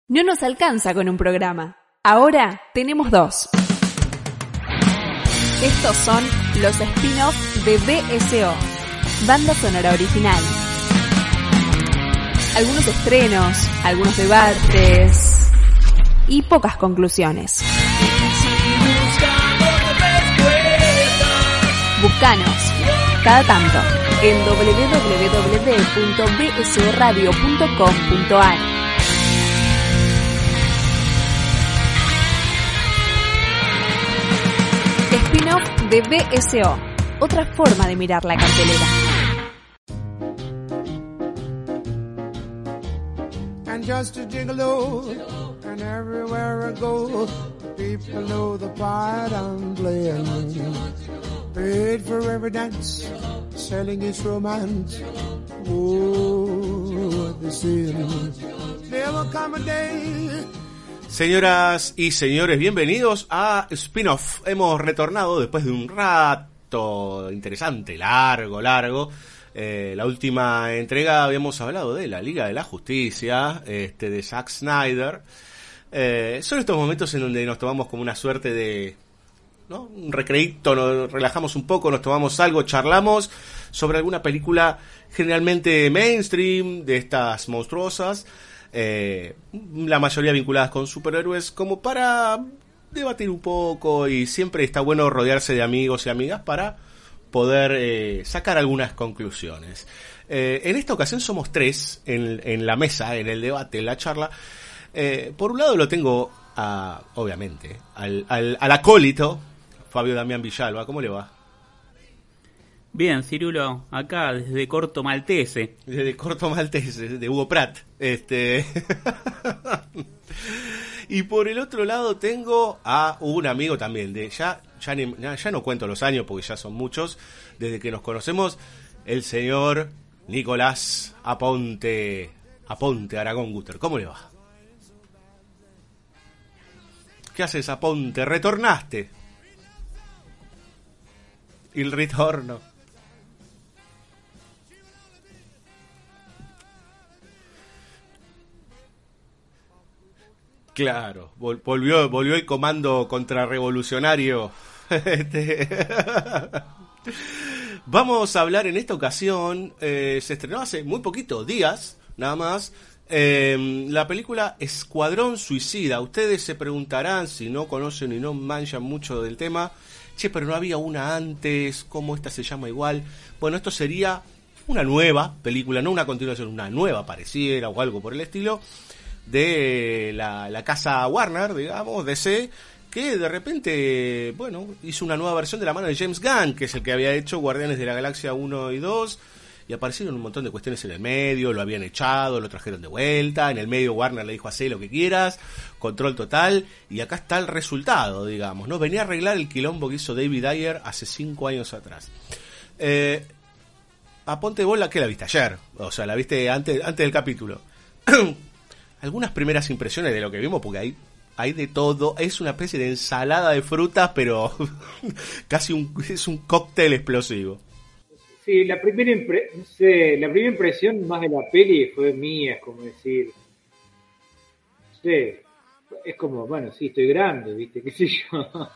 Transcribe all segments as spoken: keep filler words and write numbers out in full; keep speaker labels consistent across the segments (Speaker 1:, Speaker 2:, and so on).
Speaker 1: No nos alcanza con un programa. Ahora tenemos dos. Estos son los spin-off de B S O, banda sonora original. Algunos estrenos, algunos debates y pocas conclusiones. Búscanos cada tanto en doble u doble u doble u punto b s o radio punto com punto a r. Spin-off de B S O, otra forma de mirar la cartelera. And just a gigolo, and everywhere I go, people know the part I'm playing. Paid for every dance, selling his romance. Oh, the sin. There will come a day.
Speaker 2: Señoras y señores, bienvenidos a Spin-off. Hemos retornado después de un rato interesante, largo, largo. Eh, la última entrega habíamos hablado de la Liga de la Justicia, este, de Zack Snyder. Eh, son estos momentos en donde nos tomamos como una suerte de, ¿no?, un recreíto, nos relajamos un poco, nos tomamos algo, charlamos sobre alguna película generalmente mainstream, de estas monstruosas. Eh, la mayoría vinculadas con superhéroes, como para debatir un poco, y siempre está bueno rodearse de amigos y amigas para poder eh, sacar algunas conclusiones. Eh, en esta ocasión somos tres en, en la mesa, en el debate, en la charla. Eh, por un lado lo tengo, a, obviamente, al, al, al acólito, Fabio Damián Villalba. ¿Cómo le va?
Speaker 3: Bien, Cirulo, acá desde Corto Maltese.
Speaker 2: Desde Corto Maltese, de Hugo Pratt. Este... Y por el otro lado tengo a un amigo también, de ya, ya, ni, ya no cuento los años porque ya son muchos, desde que nos conocemos, el señor Nicolás Aponte, Aponte Aragón Guter. ¿Cómo le va? ¿Qué haces, Aponte? ¿Retornaste? El retorno. Claro, vol- volvió, volvió el comando contrarrevolucionario. Este... Vamos a hablar en esta ocasión, eh, se estrenó hace muy poquitos días, nada más, eh, la película Escuadrón Suicida. Ustedes se preguntarán, si no conocen y no manchan mucho del tema, che, pero no había una antes, ¿cómo esta se llama igual? Bueno, esto sería una nueva película, no una continuación, una nueva pareciera o algo por el estilo, de la, la casa Warner, digamos, D C, que de repente, bueno, hizo una nueva versión de la mano de James Gunn, que es el que había hecho Guardianes de la Galaxia uno y dos, y aparecieron un montón de cuestiones en el medio, lo habían echado, lo trajeron de vuelta, en el medio Warner le dijo, hacé lo que quieras, control total, y acá está el resultado, digamos, ¿no? Venía a arreglar el quilombo que hizo David Ayer hace cinco años atrás. Eh, aponte vos, la que la viste ayer, o sea, la viste antes, antes del capítulo. Algunas primeras impresiones de lo que vimos, porque hay, hay de todo, es una especie de ensalada de frutas, pero casi un, es un cóctel explosivo.
Speaker 4: Sí, la primera, impre- no sé, la primera impresión más de la peli fue mía, es como decir, no sé, es como, bueno, sí, estoy grande, ¿viste? ¿Qué sé yo?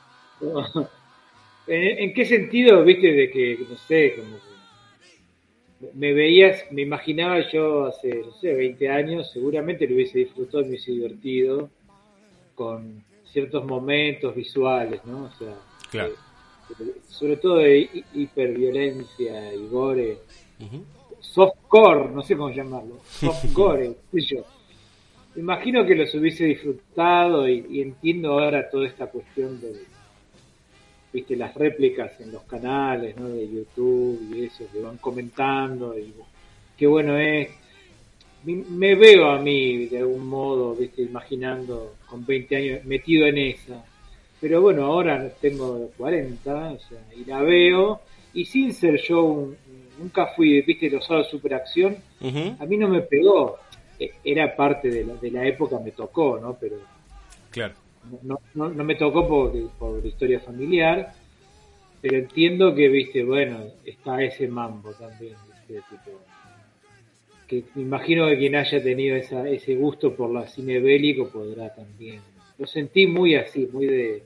Speaker 4: ¿En, en qué sentido, viste, de que, no sé, como que me veías, me imaginaba yo hace, no sé, veinte años, seguramente lo hubiese disfrutado, me hubiese divertido con ciertos momentos visuales, ¿no? O sea,
Speaker 2: claro.
Speaker 4: eh, sobre todo de hi- hiperviolencia y gore, uh-huh. Softcore, no sé cómo llamarlo, softcore, qué sé yo. Me imagino que los hubiese disfrutado y, y entiendo ahora toda esta cuestión de, viste, las réplicas en los canales, ¿no?, de YouTube y eso, que van comentando y qué bueno es. Me veo a mí de algún modo, viste, imaginando con veinte años metido en esa, pero bueno, ahora tengo cuarenta, o sea, y la veo, y sin ser yo un, nunca fui, viste, los sábados superacción, uh-huh. A mí no me pegó, era parte de la, de la época, me tocó, ¿no? Pero
Speaker 2: claro.
Speaker 4: No, no, no me tocó por, por historia familiar, pero entiendo que, viste, bueno, está ese mambo también, viste, tipo, que me imagino que quien haya tenido esa, ese gusto por la cine bélico podrá también. Lo sentí muy así, muy de,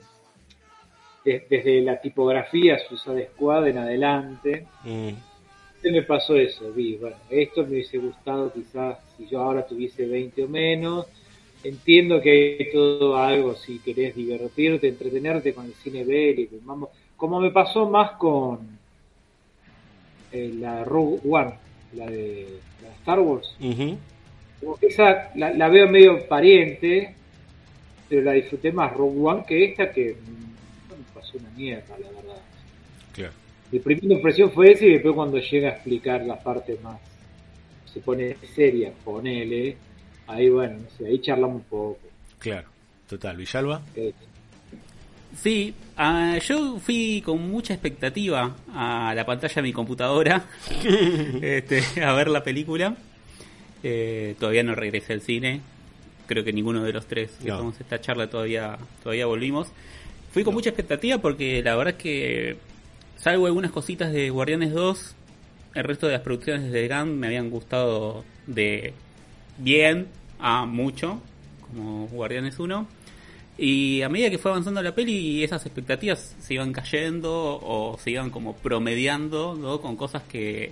Speaker 4: de desde la tipografía Suicide Squad en adelante. Mm. Me pasó eso, vi, bueno, esto me hubiese gustado quizás si yo ahora tuviese veinte o menos. Entiendo que hay todo algo, si querés divertirte, entretenerte con el cine bélico, vamos, como me pasó más con eh, la Rogue One, la de la Star Wars. Uh-huh. Como que esa la, la veo medio pariente, pero la disfruté más Rogue One que esta, que no me pasó una mierda, la verdad.
Speaker 2: Claro.
Speaker 4: Mi primera impresión fue esa, y después cuando llega a explicar la parte más, se pone seria, ponele, ahí bueno, no sé, ahí charlamos un poco.
Speaker 2: Claro, total. ¿Villalba? Eh,
Speaker 3: Sí, uh, yo fui con mucha expectativa a la pantalla de mi computadora este, a ver la película. Eh, todavía no regresé al cine. Creo que ninguno de los tres que no. Tomamos esta charla todavía todavía volvimos. Fui con no. mucha expectativa porque la verdad es que, salvo algunas cositas de Guardianes dos, el resto de las producciones de Gunn me habían gustado de bien a mucho, como Guardianes uno. Y a medida que fue avanzando la peli, esas expectativas se iban cayendo o se iban como promediando, ¿no? Con cosas que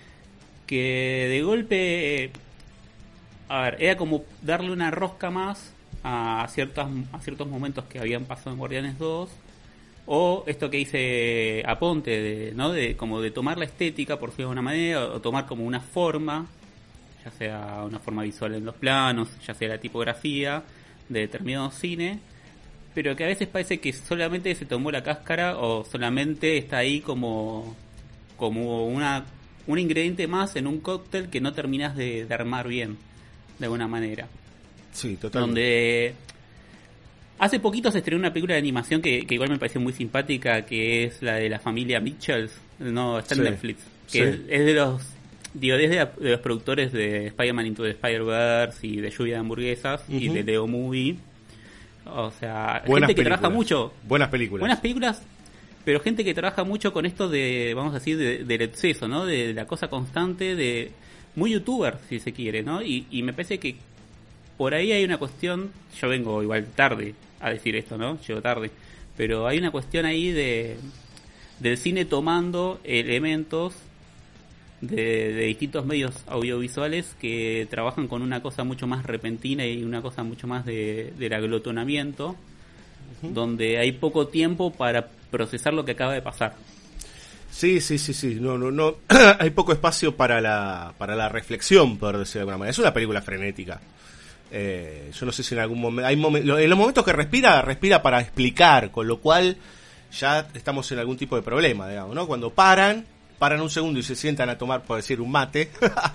Speaker 3: que de golpe, a ver, era como darle una rosca más a ciertas a ciertos momentos que habían pasado en Guardianes dos, o esto que hice Aponte, de, ¿no? De como de tomar la estética, por decirlo de una manera, o tomar como una forma, ya sea una forma visual en los planos, ya sea la tipografía de determinado cine, pero que a veces parece que solamente se tomó la cáscara o solamente está ahí como como una un ingrediente más en un cóctel que no terminas de, de armar bien, de alguna manera.
Speaker 2: Sí, totalmente.
Speaker 3: Donde hace poquito se estrenó una película de animación que, que igual me pareció muy simpática, que es la de la familia Mitchells, no, está en sí, Netflix, que sí. es, es de los digo, desde de, de los productores de Spider-Man Into the Spider-Verse y de Lluvia de Hamburguesas, uh-huh, y de Leo Movie. O sea,
Speaker 2: buenas
Speaker 3: gente que
Speaker 2: películas.
Speaker 3: trabaja mucho.
Speaker 2: Buenas películas.
Speaker 3: Buenas películas, pero gente que trabaja mucho con esto de, vamos a decir, de, del exceso, ¿no? De la cosa constante, de muy youtuber, si se quiere, ¿no? Y, y me parece que por ahí hay una cuestión, yo vengo igual tarde a decir esto, ¿no? Llego tarde, pero hay una cuestión ahí de del cine tomando elementos De, de distintos medios audiovisuales que trabajan con una cosa mucho más repentina y una cosa mucho más de, del aglutinamiento, uh-huh, donde hay poco tiempo para procesar lo que acaba de pasar.
Speaker 2: Sí, sí, sí, sí, no, no, no, hay poco espacio para la para la reflexión, por decirlo de alguna manera. Es una película frenética. Eh, yo no sé si en algún momento, hay momen- en los momentos que respira, respira para explicar, con lo cual ya estamos en algún tipo de problema, digamos, ¿no? Cuando paran paran un segundo y se sientan a tomar, por decir, un mate,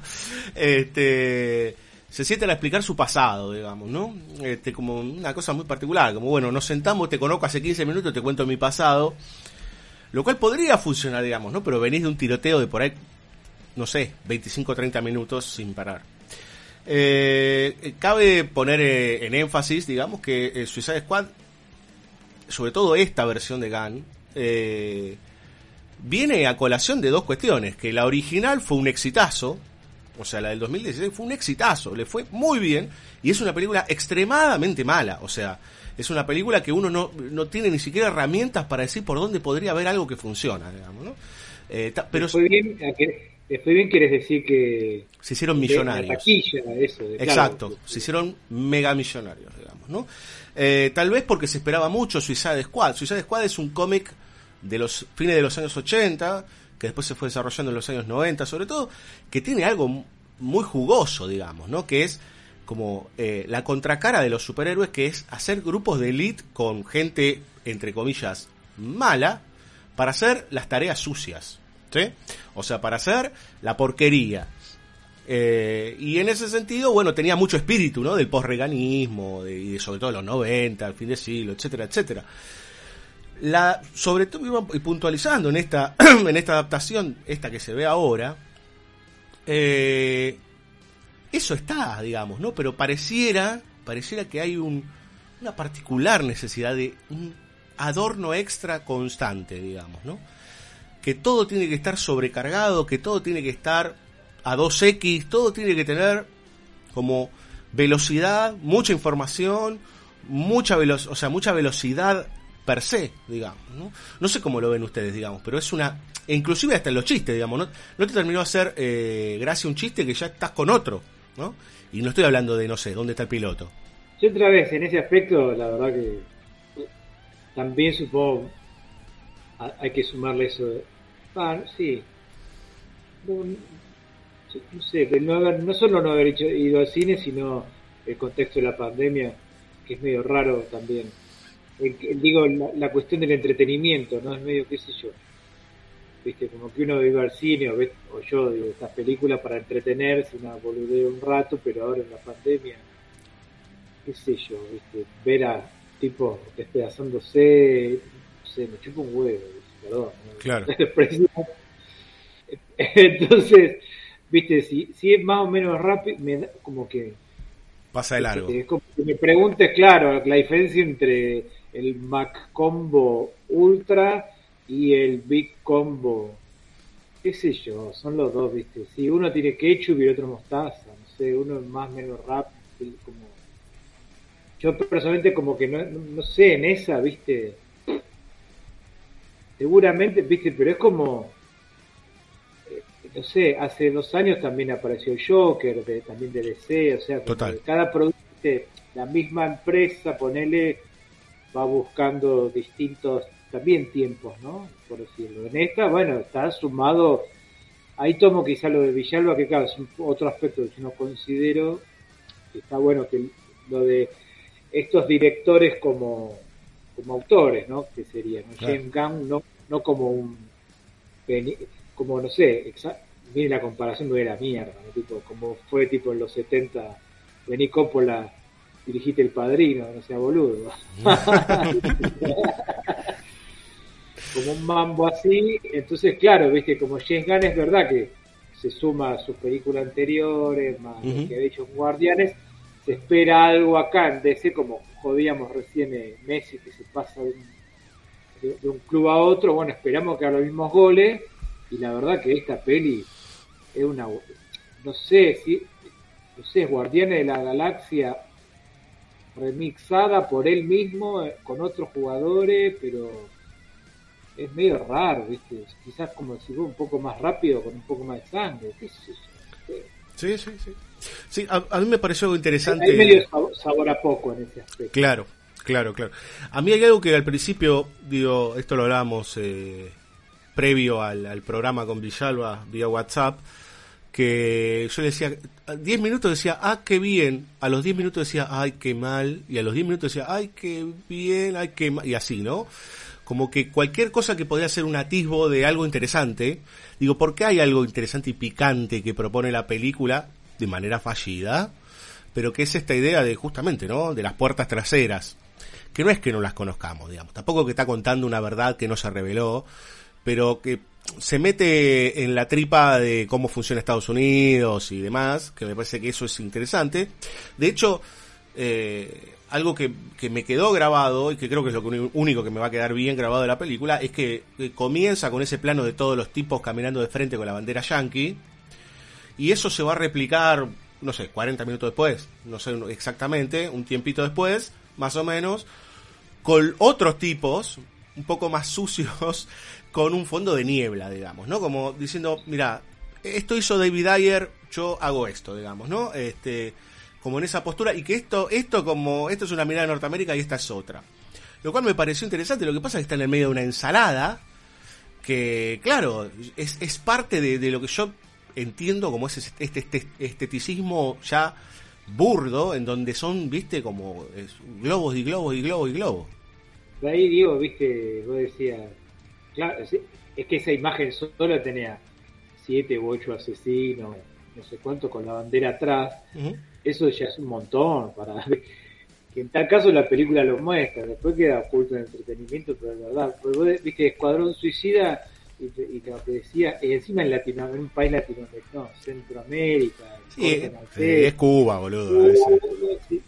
Speaker 2: este, se sientan a explicar su pasado, digamos, ¿no? Este, como una cosa muy particular, como, bueno, nos sentamos, te conozco hace quince minutos, te cuento mi pasado, lo cual podría funcionar, digamos, ¿no? Pero venís de un tiroteo de por ahí, no sé, veinticinco o treinta minutos sin parar. Eh, cabe poner eh, en énfasis, digamos, que eh, Suicide Squad, sobre todo esta versión de Gunn, eh, viene a colación de dos cuestiones, que la original fue un exitazo, o sea, la del dos mil dieciséis fue un exitazo, le fue muy bien, y es una película extremadamente mala, o sea, es una película que uno no, no tiene ni siquiera herramientas para decir por dónde podría haber algo que funciona, digamos, ¿no? Eh, ta, pero
Speaker 4: fue bien, fue bien, quieres decir que
Speaker 2: se hicieron millonarios.
Speaker 4: De taquilla, eso, de,
Speaker 2: exacto,
Speaker 4: claro,
Speaker 2: se hicieron mega millonarios, digamos, ¿no? Eh, tal vez porque se esperaba mucho Suicide Squad. Suicide Squad es un cómic de los fines de los años ochenta, que después se fue desarrollando en los años noventa, sobre todo, que tiene algo muy jugoso, digamos, ¿no? Que es como eh, la contracara de los superhéroes, que es hacer grupos de elite con gente, entre comillas, mala, para hacer las tareas sucias, ¿sí? O sea, para hacer la porquería. Eh, y en ese sentido, bueno, tenía mucho espíritu, ¿no? Del posreganismo, de, y sobre todo los noventa, al fin de siglo, etcétera, etcétera. La, sobre todo, y puntualizando en esta en esta adaptación, esta que se ve ahora, eh, eso está, digamos, ¿no? Pero pareciera, pareciera que hay un, una particular necesidad de un adorno extra constante, digamos, ¿no? Que todo tiene que estar sobrecargado, que todo tiene que estar a dos equis, todo tiene que tener como velocidad, mucha información, mucha velo- o sea, mucha velocidad per se, digamos, ¿no? No sé cómo lo ven ustedes, digamos, pero es una... E inclusive hasta en los chistes, digamos, no, no te terminó de hacer eh, gracia un chiste que ya estás con otro, ¿no? Y no estoy hablando de, no sé, ¿dónde está el piloto?
Speaker 4: Yo otra vez, en ese aspecto, la verdad que también supongo a- hay que sumarle eso de... Ah, sí. No, no sé, de no, haber, no solo no haber hecho, ido al cine, sino el contexto de la pandemia, que es medio raro también. El, el- digo, la, la cuestión del entretenimiento, ¿no? Es medio, qué sé yo. Viste, como que uno iba al cine, o, ve, o yo digo, estas películas para entretenerse, una boludeo un rato, pero ahora en la pandemia, qué sé yo, viste, ver a tipos despedazándose, no sé, me chupa un huevo, perdón. ¿no?
Speaker 2: Claro.
Speaker 4: Entonces, viste, si, si es más o menos rápido, me da como que...
Speaker 2: Pasa de largo.
Speaker 4: Es como que me preguntes, claro, la diferencia entre el Mac Combo Ultra y el Big Combo, qué sé yo, son los dos, viste. Si uno tiene ketchup y el otro mostaza, no sé, uno es más o menos rápido, como... Yo personalmente como que no, no, no sé, en esa, viste, seguramente, viste, pero es como... no sé, hace dos años también apareció el Joker, de, también de D C, o sea, como
Speaker 2: Total.
Speaker 4: que cada producto, la misma empresa, ponele, va buscando distintos también tiempos, ¿no? Por decirlo. En esta, bueno, está sumado, ahí tomo quizá lo de Villalba, que claro, es un, otro aspecto que yo no considero, que está bueno que lo de estos directores como, como autores, ¿no? Que serían, ¿no?
Speaker 2: Claro.
Speaker 4: James Gunn, no, no como un... como no sé, exa- mire la comparación de la mierda, ¿no? Tipo, como fue tipo en los setenta, vení Coppola, dirigiste El Padrino, no sea boludo. Como un mambo así, entonces claro, viste, como James Gunn es verdad que se suma a sus películas anteriores, más
Speaker 2: Uh-huh.
Speaker 4: lo que ha hecho en Guardianes, se espera algo acá en D C, como jodíamos recién eh, Messi, que se pasa de un, de, de un club a otro, bueno, esperamos que haga los mismos goles, y la verdad que esta peli es una, no sé si, no sé, es Guardianes de la Galaxia remixada por él mismo, eh, con otros jugadores, pero es medio raro, ¿viste? Quizás como si fuera un poco más rápido, con un poco más de sangre, qué sé yo.
Speaker 2: Sí, sí, sí. Sí, a, a mí me pareció algo interesante.
Speaker 4: Hay medio sabor, sabor a poco en ese aspecto.
Speaker 2: Claro, claro, claro. A mí hay algo que al principio, digo, esto lo hablábamos eh, previo al, al programa con Villalba vía WhatsApp, que yo le decía, diez minutos decía, ah, qué bien, a los diez minutos decía, ay, qué mal, y a los diez minutos decía, ay, qué bien, ay, qué mal, y así, ¿no? Como que cualquier cosa que podía ser un atisbo de algo interesante, digo, ¿por qué hay algo interesante y picante que propone la película de manera fallida? Pero que es esta idea de, justamente, ¿no?, de las puertas traseras, que no es que no las conozcamos, digamos, tampoco que está contando una verdad que no se reveló, pero que se mete en la tripa de cómo funciona Estados Unidos y demás, que me parece que eso es interesante. De hecho, eh, algo que, que me quedó grabado, y que creo que es lo único que me va a quedar bien grabado de la película, es que, que comienza con ese plano de todos los tipos caminando de frente con la bandera yankee, y eso se va a replicar, no sé, cuarenta minutos después, no sé exactamente, un tiempito después, más o menos, con otros tipos, un poco más sucios, con un fondo de niebla, digamos, ¿no? Como diciendo, mira, esto hizo David Ayer, yo hago esto, digamos, ¿no? Este, como en esa postura, y que esto, esto como, esto es una mirada de Norteamérica y esta es otra. Lo cual me pareció interesante, lo que pasa es que está en el medio de una ensalada, que, claro, es, es parte de, de lo que yo entiendo como ese este, este esteticismo ya burdo, en donde son, viste, como es, globos y globos y globos y globos.
Speaker 4: De ahí, Diego, viste, vos decías, claro, es que esa imagen solo tenía siete u ocho asesinos, no sé cuánto, con la bandera atrás. Uh-huh. Eso ya es un montón para que en tal caso la película lo muestra, después queda oculto en entretenimiento, pero es verdad, pues vos viste Escuadrón Suicida y, te, y lo que decía, y encima en Latinoamérica, en un país latinoamericano, no, Centroamérica,
Speaker 2: sí, es, es Cuba, boludo.
Speaker 4: Uh, sí.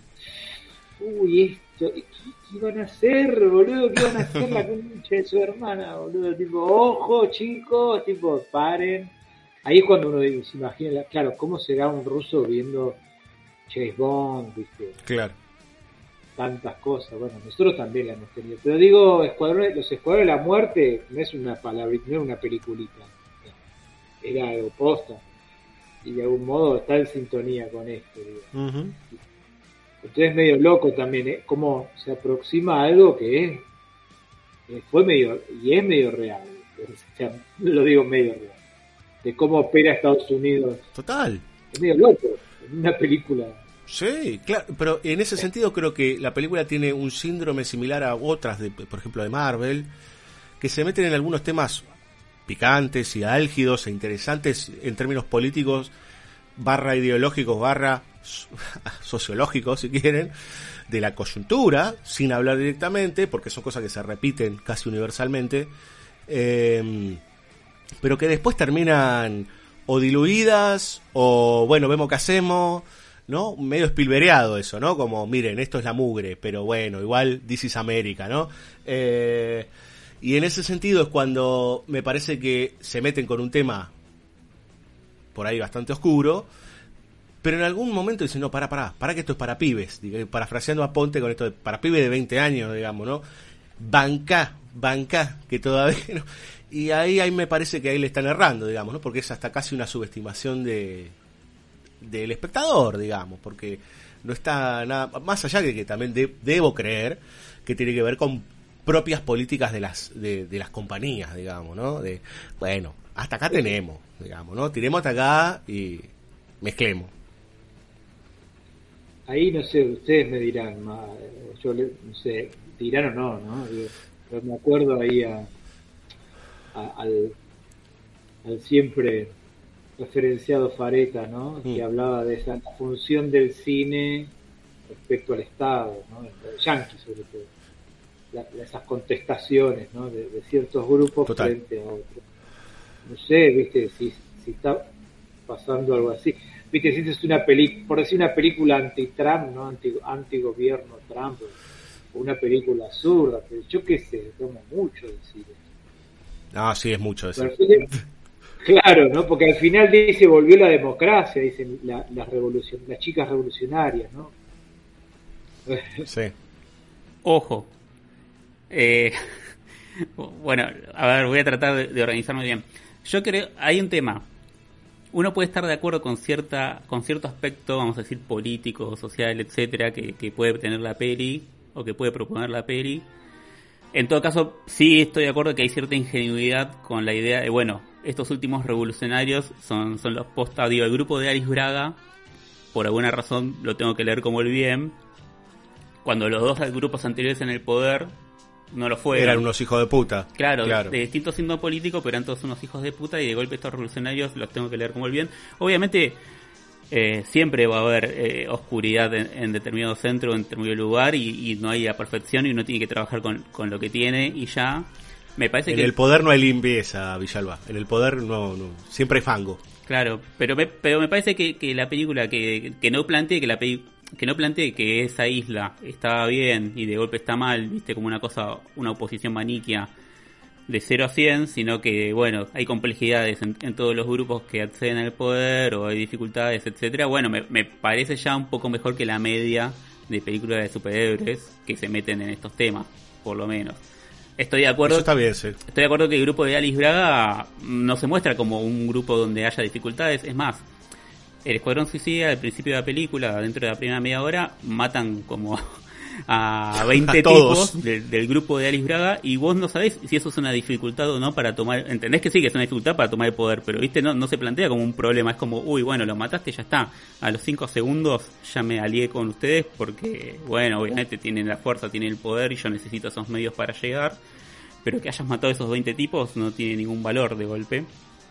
Speaker 4: Uy, esto, ¿qué, ¿qué iban a hacer, boludo? ¿Qué iban a hacer la concha de su hermana, boludo? Tipo, ojo, chicos, tipo, paren. ahí es cuando uno se imagina, claro, ¿cómo será un ruso viendo James Bond, viste?
Speaker 2: Claro.
Speaker 4: Tantas cosas, bueno, nosotros también la hemos tenido. Pero digo, escuadrones, los Escuadrones de la Muerte no es una palabra, no es una peliculita, era algo posta. Y de algún modo está en sintonía con esto, digo. Uh-huh. Entonces es medio loco también, ¿eh? Cómo se aproxima a algo que es, que fue medio, y es medio real, o sea, lo digo medio real, de cómo opera Estados Unidos.
Speaker 2: Total.
Speaker 4: Es medio loco, en una película.
Speaker 2: Sí, claro, pero en ese sentido creo que la película tiene un síndrome similar a otras, de, por ejemplo, de Marvel, que se meten en algunos temas picantes y álgidos e interesantes en términos políticos, barra ideológicos, barra sociológicos, si quieren, de la coyuntura, sin hablar directamente, porque son cosas que se repiten casi universalmente, eh, pero que después terminan o diluidas, o bueno, vemos qué hacemos, ¿no? Medio espilbereado eso, ¿no? Como, miren, esto es la mugre, pero bueno, igual This is America, ¿no? Eh, y en ese sentido es cuando me parece que se meten con un tema por ahí bastante oscuro, pero en algún momento dicen, no, pará, pará, pará que esto es para pibes, parafraseando a Ponte con esto de para pibes de veinte años, digamos, ¿no? Banca, banca, que todavía no. Y ahí, ahí me parece que ahí le están errando, digamos, ¿no? Porque es hasta casi una subestimación de del espectador, digamos, porque no está nada más allá de que también de, debo creer que tiene que ver con propias políticas de las de, de las compañías, digamos, ¿no? De, bueno, hasta acá tenemos, digamos, ¿no? Tiremos hasta acá y mezclemos.
Speaker 4: Ahí no sé, ustedes me dirán, yo no sé, dirán o no, ¿no? Yo me acuerdo ahí a, a, al, al siempre referenciado Fareta, ¿no? Mm. Que hablaba de esa función del cine respecto al Estado, ¿no? El yanqui sobre todo, la, esas contestaciones, ¿no? De, de ciertos grupos Total. Frente a otros. No sé, viste, si, si está pasando algo así. Viste, si es una película, por decir una película anti-Trump, ¿no? Anti, anti-gobierno Trump, o una película absurda, pero yo qué sé, tomo mucho decir eso.
Speaker 2: No, sí, es mucho decir.
Speaker 4: Pero, claro, ¿no? Porque al final dice, volvió la democracia, dicen la, las revolucion, las chicas revolucionarias, ¿no?
Speaker 2: Sí.
Speaker 3: Ojo. Eh, bueno, a ver, voy a tratar de, de organizarme bien. Yo creo, hay un tema. Uno puede estar de acuerdo con cierta, con cierto aspecto, vamos a decir, político, social, etcétera, que, que puede tener la peli, o que puede proponer la peli. En todo caso, sí estoy de acuerdo que hay cierta ingenuidad con la idea de, bueno, estos últimos revolucionarios son, son los posta, digo, el grupo de Alice Braga, por alguna razón lo tengo que leer como el bien, cuando los dos grupos anteriores en el poder no lo fueron.
Speaker 2: Eran unos hijos de puta.
Speaker 3: Claro, claro. De distinto signo político, pero eran todos unos hijos de puta, y de golpe estos revolucionarios los tengo que leer como el bien. Obviamente, eh, siempre va a haber eh, oscuridad en, en determinado centro, en determinado lugar, y, y no hay la perfección, y uno tiene que trabajar con, con lo que tiene, y ya. Me parece
Speaker 2: en
Speaker 3: que
Speaker 2: el poder no hay limpieza, Villalba. En el poder no, no siempre hay fango.
Speaker 3: Claro, pero me, pero me parece que, que la película que, que no plantee que la peli, que no plantee que esa isla está bien y de golpe está mal, viste, como una cosa, una oposición maniquea de cero a cien, sino que, bueno, hay complejidades en, en todos los grupos que acceden al poder, o hay dificultades, etcétera. Bueno, me, me parece ya un poco mejor que la media de películas de superhéroes que se meten en estos temas, por lo menos. Estoy de acuerdo.
Speaker 2: Eso está bien, sí.
Speaker 3: Estoy de acuerdo que el grupo de Alice Braga no se muestra como un grupo donde haya dificultades. Es más, el Escuadrón Suicida al principio de la película, dentro de la primera media hora, matan como a veinte a tipos de, del grupo de Alice Braga, y vos no sabés si eso es una dificultad o no para tomar. Entendés que sí, que es una dificultad para tomar el poder, pero viste, no, no se plantea como un problema. Es como, uy, bueno, lo mataste, ya está. A los cinco segundos ya me alié con ustedes porque, bueno, obviamente tienen la fuerza, tienen el poder, y yo necesito esos medios para llegar. Pero que hayas matado a esos veinte tipos no tiene ningún valor de golpe.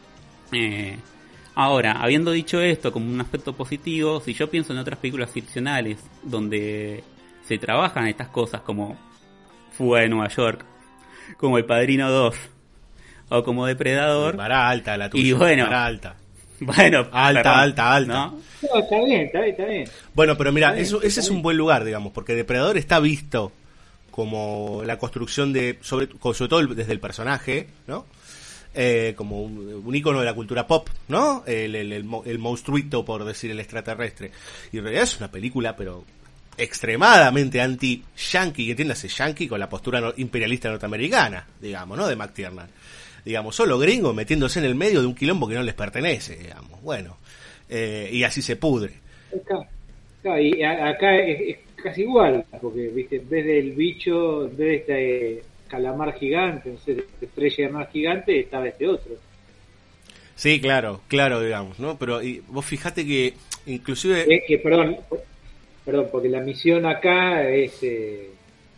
Speaker 3: Eh, ahora, habiendo dicho esto como un aspecto positivo, si yo pienso en otras películas ficcionales donde se trabajan estas cosas como Fuga de Nueva York, como El Padrino dos, o como Depredador.
Speaker 2: Para alta la tuya.
Speaker 3: Y bueno,
Speaker 2: para alta.
Speaker 3: Bueno,
Speaker 2: alta,
Speaker 3: perdón,
Speaker 2: alta, alta.
Speaker 4: ¿no? No, está bien, está bien, está bien.
Speaker 2: Bueno, pero mira,
Speaker 4: bien,
Speaker 2: eso, ese es un buen lugar, digamos, porque Depredador está visto como la construcción de, sobre, sobre todo desde el personaje, ¿no? eh, como un, un ícono de la cultura pop, ¿no? El, el, el, el monstruito, por decir, el extraterrestre. Y en realidad es una película, pero extremadamente anti-yankee, entiéndase, yankee con la postura no, imperialista norteamericana, digamos, ¿no? De McTiernan. Digamos, solo gringos metiéndose en el medio de un quilombo que no les pertenece, digamos. Bueno, eh, y así se pudre.
Speaker 4: Acá, acá, y a, acá es, es casi igual, porque, viste, en vez del bicho, en vez de este calamar gigante, no sé, de estrella de mar gigante, estaba este otro.
Speaker 2: Sí, claro, claro, digamos, ¿no? Pero y vos fijate que, inclusive...
Speaker 4: Es que, perdón, perdón, porque la misión acá es... Eh,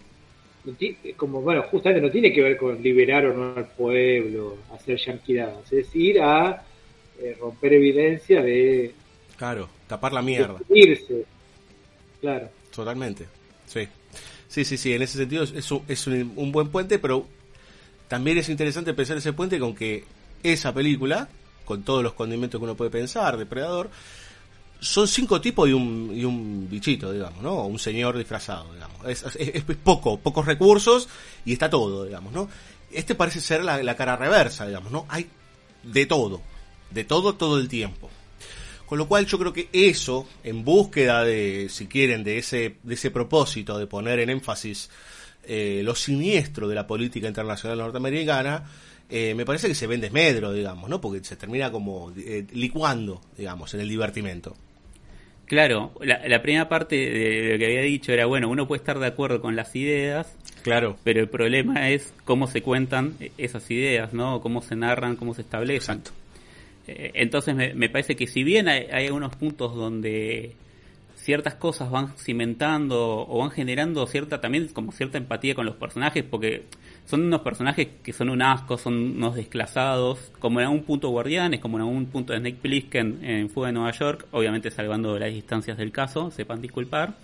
Speaker 4: como, bueno, justamente no tiene que ver con liberar o no al pueblo, hacer yanquiradas, es ir a eh, romper evidencia de...
Speaker 2: Claro, tapar la mierda.
Speaker 4: Irse. Claro.
Speaker 2: Totalmente, sí. Sí, sí, sí, en ese sentido es, un, es un, un buen puente, pero también es interesante pensar ese puente con que esa película, con todos los condimentos que uno puede pensar, Depredador, son cinco tipos y un, y un bichito, digamos, ¿no? Un señor disfrazado, digamos. Es, es, es poco, pocos recursos y está todo, digamos, ¿no? Este parece ser la, la cara reversa, digamos, ¿no? Hay de todo, de todo, todo el tiempo. Con lo cual yo creo que eso, en búsqueda de, si quieren, de ese, de ese propósito de poner en énfasis eh, lo siniestro de la política internacional norteamericana, Eh, me parece que se ve en desmedro, digamos, ¿no? Porque se termina como eh, licuando, digamos, en el divertimento.
Speaker 3: Claro, la, la primera parte de lo que había dicho era, bueno, uno puede estar de acuerdo con las ideas,
Speaker 2: claro,
Speaker 3: pero el problema es cómo se cuentan esas ideas, ¿no? Cómo se narran, cómo se establecen.
Speaker 2: Exacto.
Speaker 3: Eh, entonces me, me parece que si bien hay, hay algunos puntos donde ciertas cosas van cimentando o van generando cierta también como cierta empatía con los personajes, porque son unos personajes que son un asco, son unos desclasados, como en algún punto Guardianes, como en algún punto de Snake Plissken en Fuga de Nueva York, obviamente salvando las distancias del caso, sepan disculpar,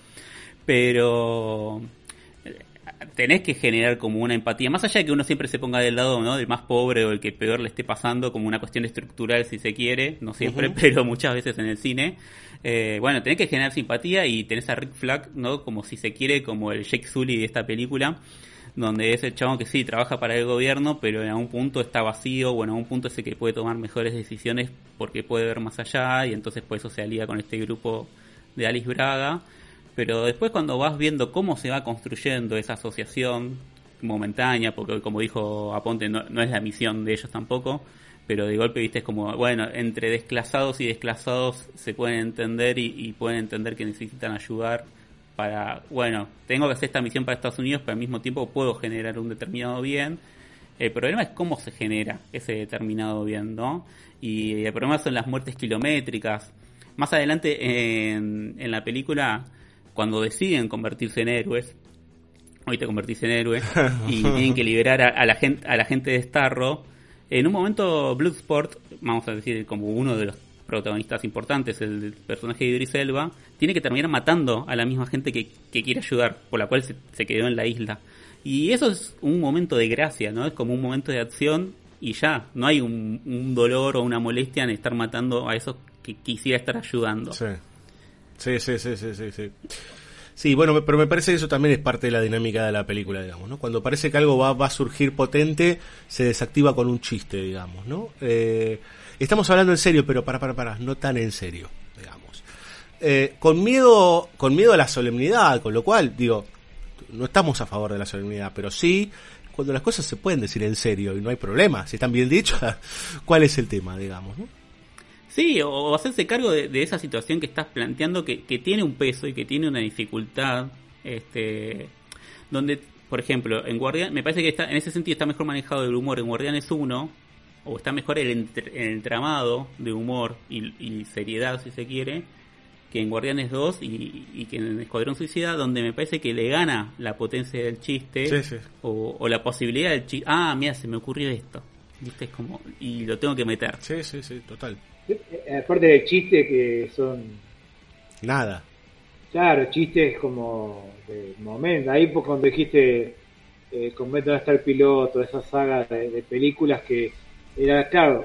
Speaker 3: pero tenés que generar como una empatía, más allá de que uno siempre se ponga del lado, ¿no?, del más pobre o el que peor le esté pasando, como una cuestión estructural si se quiere, no siempre, uh-huh. pero muchas veces en el cine. Eh, bueno, tenés que generar simpatía y tenés a Rick Flag, ¿no?, como si se quiere, como el Jake Sully de esta película, donde es el chabón que sí, trabaja para el gobierno, pero en algún punto está vacío, o en algún punto es el que puede tomar mejores decisiones porque puede ver más allá, y entonces por eso se alía con este grupo de Alice Braga. Pero después cuando vas viendo cómo se va construyendo esa asociación momentánea, porque como dijo Aponte, no, no es la misión de ellos tampoco, pero de golpe, viste, es como, bueno, entre desclasados y desclasados se pueden entender y, y pueden entender que necesitan ayudar para, bueno, tengo que hacer esta misión para Estados Unidos, pero al mismo tiempo puedo generar un determinado bien. El problema es cómo se genera ese determinado bien, ¿no? Y el problema son las muertes kilométricas. Más adelante en, en la película, cuando deciden convertirse en héroes, hoy te convertís en héroe, y tienen que liberar a, a la gente a la gente de Starro, en un momento Bloodsport, vamos a decir como uno de los protagonistas importantes, el personaje de Idris Elba, tiene que terminar matando a la misma gente que, que quiere ayudar, por la cual se, se quedó en la isla. Y eso es un momento de gracia, ¿no? Es como un momento de acción y ya, no hay un, un dolor o una molestia en estar matando a esos que quisiera estar ayudando.
Speaker 2: Sí, sí, sí, sí, sí, sí. sí. Sí, bueno, pero me parece que eso también es parte de la dinámica de la película, digamos, ¿no? Cuando parece que algo va, va a surgir potente, se desactiva con un chiste, digamos, ¿no? Eh, estamos hablando en serio, pero para, para, para, no tan en serio, digamos. Eh, con miedo, con miedo a la solemnidad, con lo cual, digo, no estamos a favor de la solemnidad, pero sí, cuando las cosas se pueden decir en serio y no hay problema, si están bien dichas, ¿cuál es el tema, digamos, no?
Speaker 3: Sí, o hacerse cargo de, de esa situación que estás planteando, que, que tiene un peso y que tiene una dificultad, este, donde, por ejemplo, en Guardián, me parece que está, en ese sentido está mejor manejado el humor en Guardianes uno, o está mejor el, entre, el entramado de humor y, y seriedad, si se quiere, que en Guardianes dos y, y que en Escuadrón Suicida, donde me parece que le gana la potencia del chiste,
Speaker 2: sí, sí.
Speaker 3: O, o la posibilidad del chiste. Ah, mira, se me ocurrió esto, ¿viste? Es como, y lo tengo que meter.
Speaker 2: Sí, sí, sí, total.
Speaker 4: Aparte de chistes que son...
Speaker 2: Nada.
Speaker 4: Claro, chistes como de momento. Ahí pues cuando dijiste eh, Convento donde está el piloto, esa saga de, de películas que era, claro,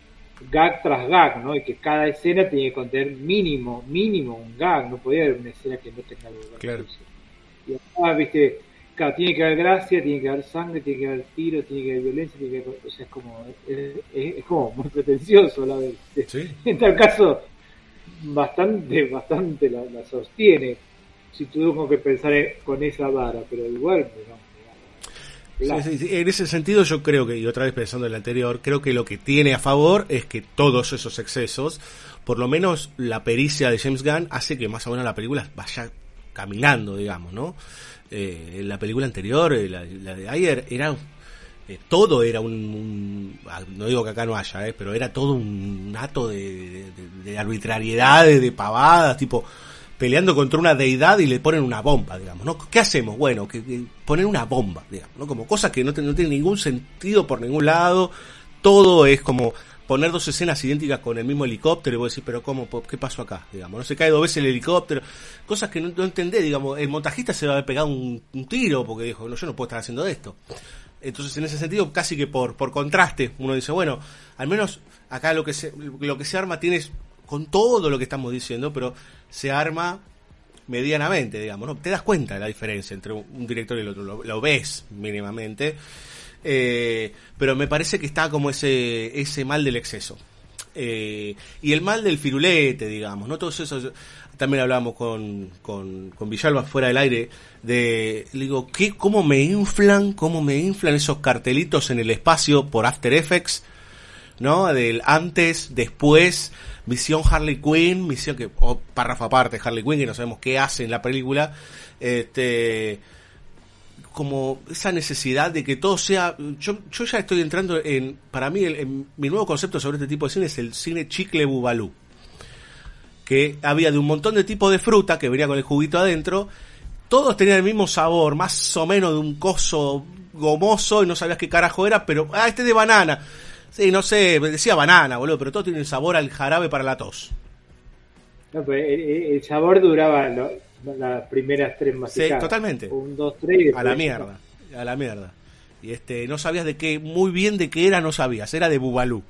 Speaker 4: gag tras gag, ¿no? Y que cada escena tenía que contener mínimo, mínimo un gag. No podía haber una escena que no tenga algo.
Speaker 2: Claro.
Speaker 4: Y acá, viste, claro, tiene que haber gracia, tiene que haber sangre, tiene que haber tiro, tiene que haber violencia, tiene que haber, o sea, es como, es, es, es como muy pretencioso la vez.
Speaker 2: Sí.
Speaker 4: En tal caso, bastante, bastante la, la sostiene. Si tuvo que pensar con esa vara, pero igual, no.
Speaker 2: Sí, sí, sí. En ese sentido yo creo que, y otra vez pensando en el anterior, creo que lo que tiene a favor es que todos esos excesos, por lo menos la pericia de James Gunn hace que más o menos la película vaya caminando, digamos, ¿no? Eh, la película anterior, eh, la, la de Ayer, era eh, todo era un, un, no digo que acá no haya, eh, pero era todo un acto de, de, de arbitrariedad, de, de pavadas, tipo peleando contra una deidad y le ponen una bomba, digamos, ¿no? ¿Qué hacemos? Bueno, que, que poner una bomba, digamos, ¿no? Como cosas que no, te, no tienen ningún sentido por ningún lado, todo es como poner dos escenas idénticas con el mismo helicóptero y vos decís, pero ¿cómo? ¿Qué pasó acá? Digamos, no se cae dos veces el helicóptero, cosas que no, no entendés, digamos, el montajista se va a haber pegado un, un tiro porque dijo, no, yo no puedo estar haciendo esto. Entonces, en ese sentido, casi que por, por contraste, uno dice, bueno, al menos acá lo que se, lo que se arma tienes con todo lo que estamos diciendo, pero se arma medianamente, digamos, ¿no? Te das cuenta de la diferencia entre un director y el otro, lo, lo ves mínimamente, eh, pero me parece que está como ese ese mal del exceso. Eh, y el mal del firulete, digamos, ¿no? Todos esos, también hablábamos con, con, con Villalba fuera del aire, de, le digo, ¿qué, cómo me inflan, cómo me inflan esos cartelitos en el espacio por After Effects, ¿no? Del antes, después, misión Harley Quinn, misión que, o párrafo aparte Harley Quinn, que no sabemos qué hace en la película, este, como esa necesidad de que todo sea, yo, yo ya estoy entrando en, para mí, el, en, mi nuevo concepto sobre este tipo de cine es el cine chicle bubalú, que había de un montón de tipos de fruta que venía con el juguito adentro, todos tenían el mismo sabor, más o menos de un coso gomoso y no sabías qué carajo era, pero, ah, este es de banana. Sí, no sé, decía banana, boludo, pero todo tiene el sabor al jarabe para la tos.
Speaker 4: No, pero el, el sabor duraba lo, las primeras tres masticadas.
Speaker 2: Sí, totalmente.
Speaker 4: Un, dos, tres.
Speaker 2: A la mierda, a la mierda. Y este, no sabías de qué, muy bien de qué era, no sabías, era de bubalú.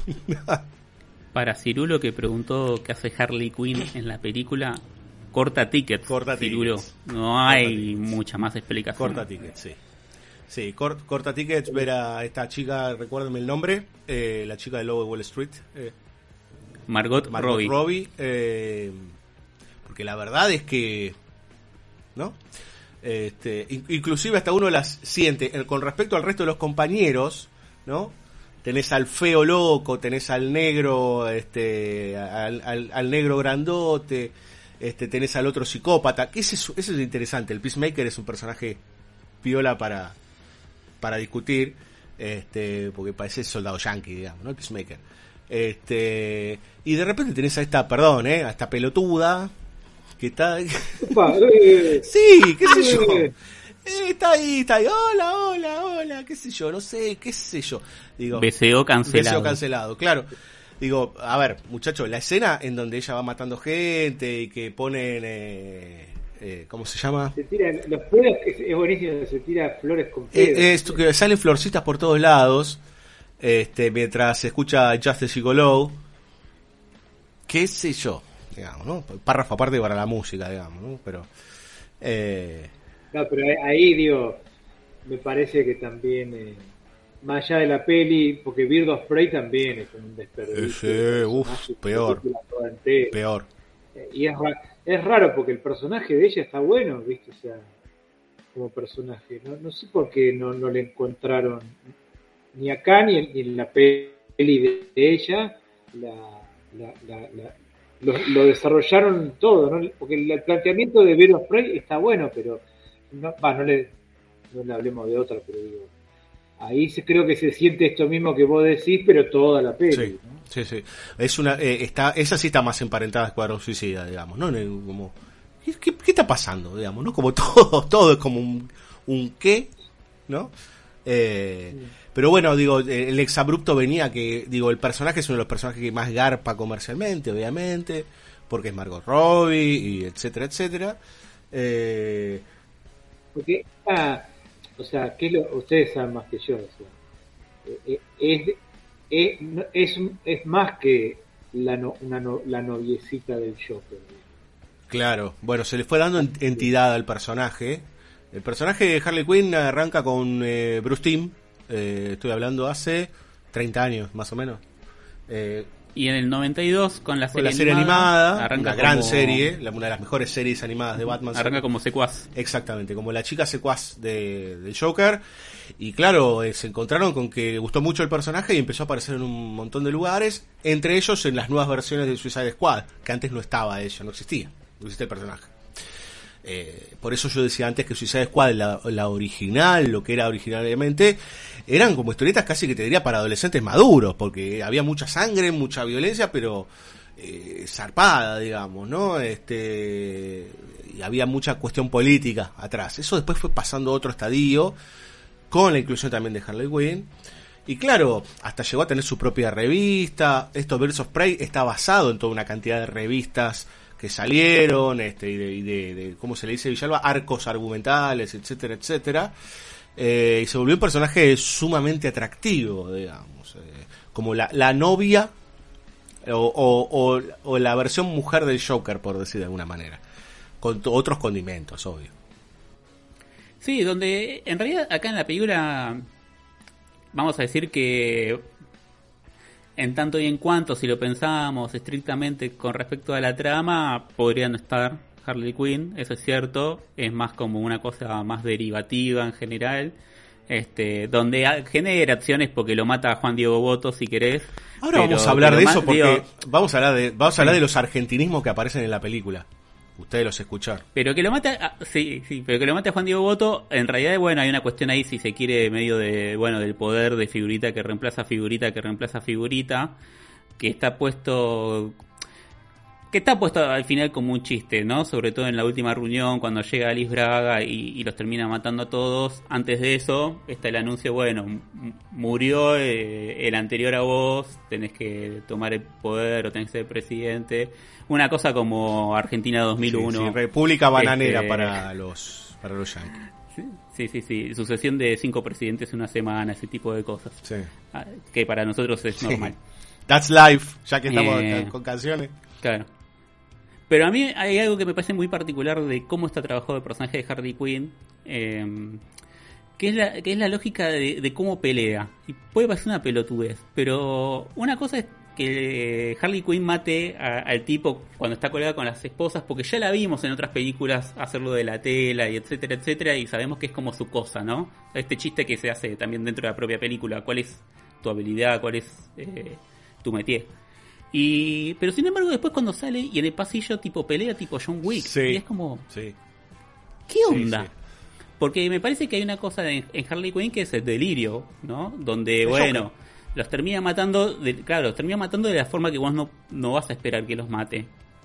Speaker 3: Para Cirulo, que preguntó qué hace Harley Quinn en la película, corta tickets.
Speaker 2: Corta
Speaker 3: Cirulo.
Speaker 2: tickets.
Speaker 3: No hay mucha más explicación.
Speaker 2: Corta tickets, sí. Sí, cort, corta tickets, ver a esta chica, recuérdenme el nombre, eh, la chica del Lobo de Wall Street. Eh,
Speaker 3: Margot,
Speaker 2: Margot
Speaker 3: Robbie.
Speaker 2: Robbie eh, porque la verdad es que, ¿no? Este, inclusive hasta uno las siente, eh, con respecto al resto de los compañeros, ¿no? Tenés al feo loco, tenés al negro, este, al, al, al negro grandote, este, tenés al otro psicópata, que ese es, ese es interesante. El Peacemaker es un personaje piola para para discutir, este, porque parece soldado yankee, digamos, ¿no? El Peacemaker. Este, y de repente tenés a esta, perdón, eh, a esta pelotuda que está sí, qué sé yo. Eh, está ahí, está ahí, hola, hola, hola, qué sé yo, no sé, qué sé yo. Digo,
Speaker 3: B C O cancelado.
Speaker 2: B C O cancelado, claro. Digo, a ver, muchachos, la escena en donde ella va matando gente y que ponen eh, Eh, ¿cómo se llama?
Speaker 4: Se tira los flores, es, es buenísimo, se tira flores con piedras.
Speaker 2: Eh, esto que salen florcitas por todos lados, este, mientras se escucha Just a Gigolo, qué sé yo, digamos, ¿no? Párrafo aparte para la música, digamos, ¿no? Pero eh...
Speaker 4: no, pero ahí digo, me parece que también eh, más allá de la peli, porque Bird of Prey también es un desperdicio.
Speaker 2: Ese, uff, peor, peor.
Speaker 4: Eh, y es raro. Es raro porque el personaje de ella está bueno, ¿viste? O sea, como personaje. No, no sé por qué no, no le encontraron ni acá ni en, ni en la peli de, de ella. La, la, la, la, lo, lo desarrollaron todo, ¿no? Porque el, el planteamiento de Bird of Prey está bueno, pero no, bah, no, le, no le hablemos de otra, pero digo, ahí se, creo que se siente esto mismo que vos decís, pero toda la peli,
Speaker 2: sí.
Speaker 4: ¿no?
Speaker 2: Sí, sí. Es una, eh, está, esa sí está más emparentada a Escuadrón Suicida, digamos, ¿no? Como, ¿qué, qué, qué está pasando, digamos, no? Como todo, todo es como un, un qué, ¿no? Eh, sí. Pero bueno, digo, el exabrupto venía que, digo, el personaje es uno de los personajes que más garpa comercialmente, obviamente, porque es Margot Robbie, y etcétera, etcétera. Eh,
Speaker 4: porque, ah, o sea, ¿qué es lo, ustedes saben más que yo, o sea, eh, es... Es, es, es más que la, no, una no, la noviecita del Joker.
Speaker 2: Claro, bueno, se le fue dando entidad al personaje, El personaje de Harley Quinn arranca con eh, Bruce Timm, eh, estoy hablando hace treinta años más o menos. Eh,
Speaker 3: y en el noventa y dos con la serie,
Speaker 2: con la serie animada,
Speaker 3: arranca
Speaker 2: una gran
Speaker 3: como...
Speaker 2: serie, una de las mejores series animadas de Batman.
Speaker 3: Arranca como secuaz.
Speaker 2: Exactamente, como la chica secuaz de, del Joker. Y claro, eh, se encontraron con que le gustó mucho el personaje y empezó a aparecer en un montón de lugares, entre ellos en las nuevas versiones de Suicide Squad, que antes no estaba ella, no existía, no existía el personaje. Eh, por eso yo decía antes que Suicide Squad, la, la original, lo que era originalmente, eran como historietas casi que te diría para adolescentes maduros, porque había mucha sangre, mucha violencia, pero eh, zarpada, digamos, ¿no? Este, y había mucha cuestión política atrás. Eso después fue pasando a otro estadio, con la inclusión también de Harley Quinn. Y claro, hasta llegó a tener su propia revista. Esto, Birds of Prey, está basado en toda una cantidad de revistas que salieron, este, y de, y de, de ¿cómo se le dice, Villalba? Arcos argumentales, etcétera, etcétera. Eh, y se volvió un personaje sumamente atractivo, digamos. Eh, como la, la novia o, o, o, o la versión mujer del Joker, por decir de alguna manera. Con to- otros condimentos, obvio.
Speaker 3: Sí, donde en realidad acá en la película vamos a decir que en tanto y en cuanto, si lo pensábamos estrictamente con respecto a la trama, podría no estar Harley Quinn, eso es cierto, es más como una cosa más derivativa en general, este, donde a- genera acciones porque lo mata Juan Diego Boto, si querés.
Speaker 2: Ahora
Speaker 3: pero
Speaker 2: vamos a hablar
Speaker 3: que
Speaker 2: de
Speaker 3: lo
Speaker 2: eso
Speaker 3: ma-
Speaker 2: porque
Speaker 3: digo,
Speaker 2: vamos a hablar de vamos a hablar
Speaker 3: Sí.
Speaker 2: de los argentinismos que aparecen en la película. Ustedes los escucharon.
Speaker 3: Pero que lo mate, a- sí, sí, pero que lo mate a Juan Diego Boto, en realidad, bueno, hay una cuestión ahí, si se quiere, medio de, bueno, del poder de figurita que reemplaza figurita que reemplaza figurita, que está puesto, que está puesto al final como un chiste, ¿no? Sobre todo en la última reunión, cuando llega Alice Braga y, y los termina matando a todos. Antes de eso, está el anuncio, bueno, m- murió eh, el anterior a vos, tenés que tomar el poder o tenés que ser presidente. Una cosa como Argentina dos mil uno.
Speaker 2: Sí, sí, República Bananera
Speaker 3: Este,
Speaker 2: para los para los yankees.
Speaker 3: Sí, sí, sí. Sucesión de cinco presidentes en una semana, ese tipo de cosas.
Speaker 2: Sí.
Speaker 3: Ah, que para nosotros es normal.
Speaker 2: That's life, ya que estamos
Speaker 3: Eh.
Speaker 2: acá con canciones.
Speaker 3: Claro. Pero a mí hay algo que me parece muy particular de cómo está trabajado el personaje de Harley Quinn, eh, que es la que es la lógica de, de cómo pelea. Y puede parecer una pelotudez, pero una cosa es que Harley Quinn mate a- al tipo cuando está colgada con las esposas, porque ya la vimos en otras películas hacerlo de la tela y etcétera, etcétera, y sabemos que es como su cosa, ¿no? Este chiste que se hace también dentro de la propia película, ¿cuál es tu habilidad? ¿Cuál es eh, tu métier? Y pero sin embargo después cuando sale y en el pasillo tipo pelea tipo John Wick,
Speaker 2: Sí.
Speaker 3: y es como,
Speaker 2: Sí.
Speaker 3: ¿qué onda?
Speaker 2: Sí, sí.
Speaker 3: Porque me parece que hay una cosa en, en Harley Quinn que es el delirio, ¿no? Donde,
Speaker 2: El
Speaker 3: bueno,
Speaker 2: Joker.
Speaker 3: los termina matando, de, claro, los termina matando de la forma que vos no, no vas a esperar que los mate.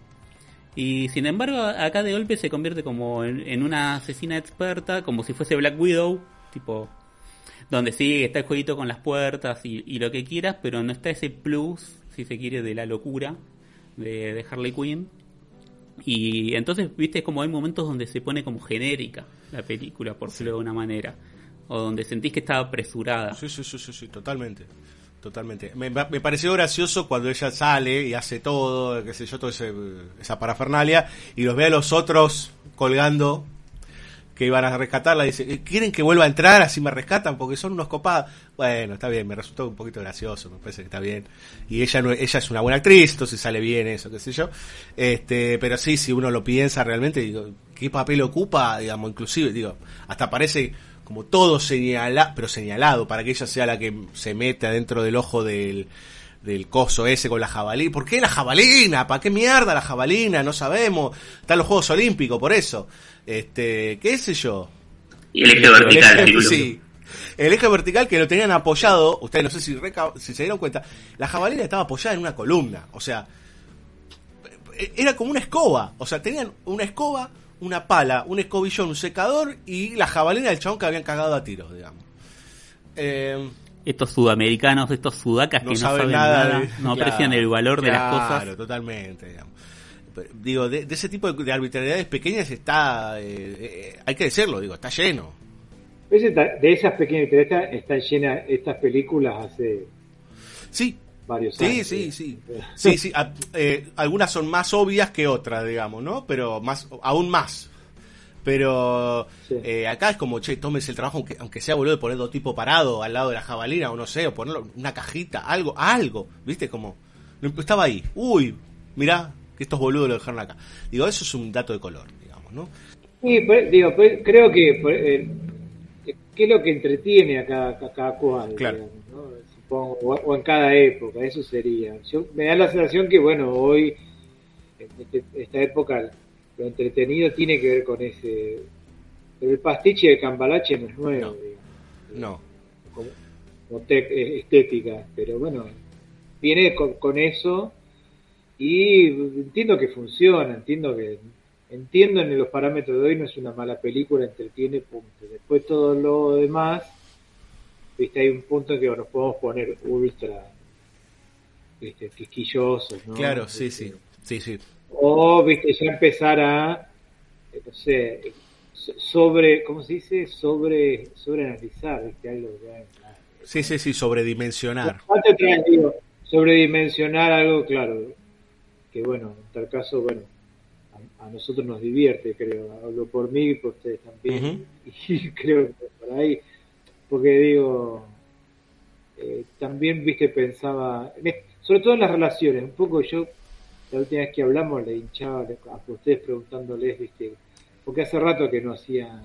Speaker 3: Y sin embargo, acá de golpe se convierte como en, en una asesina experta, como si fuese Black Widow, tipo, donde sí, está el jueguito con las puertas y, y lo que quieras, pero no está ese plus, si se quiere, de la locura de, de Harley Quinn. Y entonces, viste, como hay momentos donde se pone como genérica la película, por decirlo de una manera, o donde sentís que está apresurada.
Speaker 2: Sí, sí, sí, sí, sí, totalmente. Totalmente. Me, me pareció gracioso cuando ella sale y hace todo, qué sé yo, toda ese, esa parafernalia, y los ve a los otros colgando que iban a rescatarla. Y dice, ¿quieren que vuelva a entrar? Así me rescatan porque son unos copados. Bueno, está bien, me resultó un poquito gracioso, me parece que está bien. Y ella no, ella es una buena actriz, entonces sale bien eso, qué sé yo. Este, pero sí, si uno lo piensa realmente, digo, ¿qué papel ocupa? Digamos, inclusive, digo, hasta parece como todo señala, pero señalado para que ella sea la que se mete adentro del ojo del, del coso ese con la jabalina. ¿Por qué la jabalina? ¿Para qué mierda la jabalina? No sabemos. Están los Juegos Olímpicos, por eso. Este, qué sé yo.
Speaker 5: Y el eje vertical,
Speaker 2: El eje,
Speaker 5: sí.
Speaker 2: sí. El eje vertical que lo tenían apoyado, ustedes no sé si, reca- si se dieron cuenta, la jabalina estaba apoyada en una columna, o sea, era como una escoba, o sea, tenían una escoba, una pala, un escobillón, un secador y la jabalina del chabón que habían cagado a tiros, digamos. Eh,
Speaker 3: Estos sudamericanos, estos sudacas
Speaker 2: no
Speaker 3: que no
Speaker 2: saben
Speaker 3: saben
Speaker 2: nada,
Speaker 3: nada,
Speaker 2: de-
Speaker 3: no
Speaker 2: claro,
Speaker 3: aprecian el valor de las
Speaker 2: Claro,
Speaker 3: cosas.
Speaker 2: totalmente, digamos. Pero, digo, de, de ese tipo de, de arbitrariedades pequeñas está, eh, eh, hay que decirlo, digo, está lleno.
Speaker 4: Ese ta- De esas pequeñas están, están llenas estas películas hace
Speaker 2: Sí,
Speaker 4: varios
Speaker 2: sí,
Speaker 4: años.
Speaker 2: sí, sí, sí, sí. a- eh, algunas son más obvias que otras, digamos, ¿no? Pero más, aún más. Pero
Speaker 4: Sí.
Speaker 2: eh, acá es como, che, tómese el trabajo, aunque, aunque sea boludo, de poner dos tipos parados al lado de la jabalina, o no sé, o ponerlo una cajita, algo, algo, ¿viste? Como, estaba ahí, uy, mirá, que estos boludos lo dejaron acá. Digo, eso es un dato de color, digamos, ¿no?
Speaker 4: Sí, pues, digo, pues, creo que pues, eh, qué es lo que entretiene a cada, a cada cual,
Speaker 2: Claro.
Speaker 4: digamos, ¿no? Supongo, o, o en cada época, eso sería. Yo, me da la sensación que, bueno, hoy, en este- esta época, lo entretenido tiene que ver con ese... Pero el pastiche de Cambalache no es nuevo,
Speaker 2: No.
Speaker 4: digamos,
Speaker 2: No,
Speaker 4: como, como te- eh, estética, pero bueno, viene con, con eso y entiendo que funciona, entiendo que entiendo en los parámetros de hoy no es una mala película, entretiene, punto. Después todo lo demás, viste, hay un punto en que nos podemos poner ultra, viste, quisquillosos, ¿no?
Speaker 2: claro, sí,
Speaker 4: Viste,
Speaker 2: sí, sí, sí.
Speaker 4: o, viste, ya empezar a, eh, no sé, so- sobre, ¿cómo se dice? Sobre, sobre analizar, viste, algo que
Speaker 2: Sí, sí, sí, sobredimensionar.
Speaker 4: Aparte otra vez digo, sobredimensionar algo, claro, que bueno, en tal caso, bueno, a, a nosotros nos divierte, creo, hablo por mí y por ustedes también,
Speaker 2: Ujú.
Speaker 4: y creo que por ahí, porque digo, eh, también, viste, pensaba, en es- sobre todo en las relaciones, un poco yo, la última vez que hablamos le hinchaba a ustedes preguntándoles, viste, porque hace rato que no hacía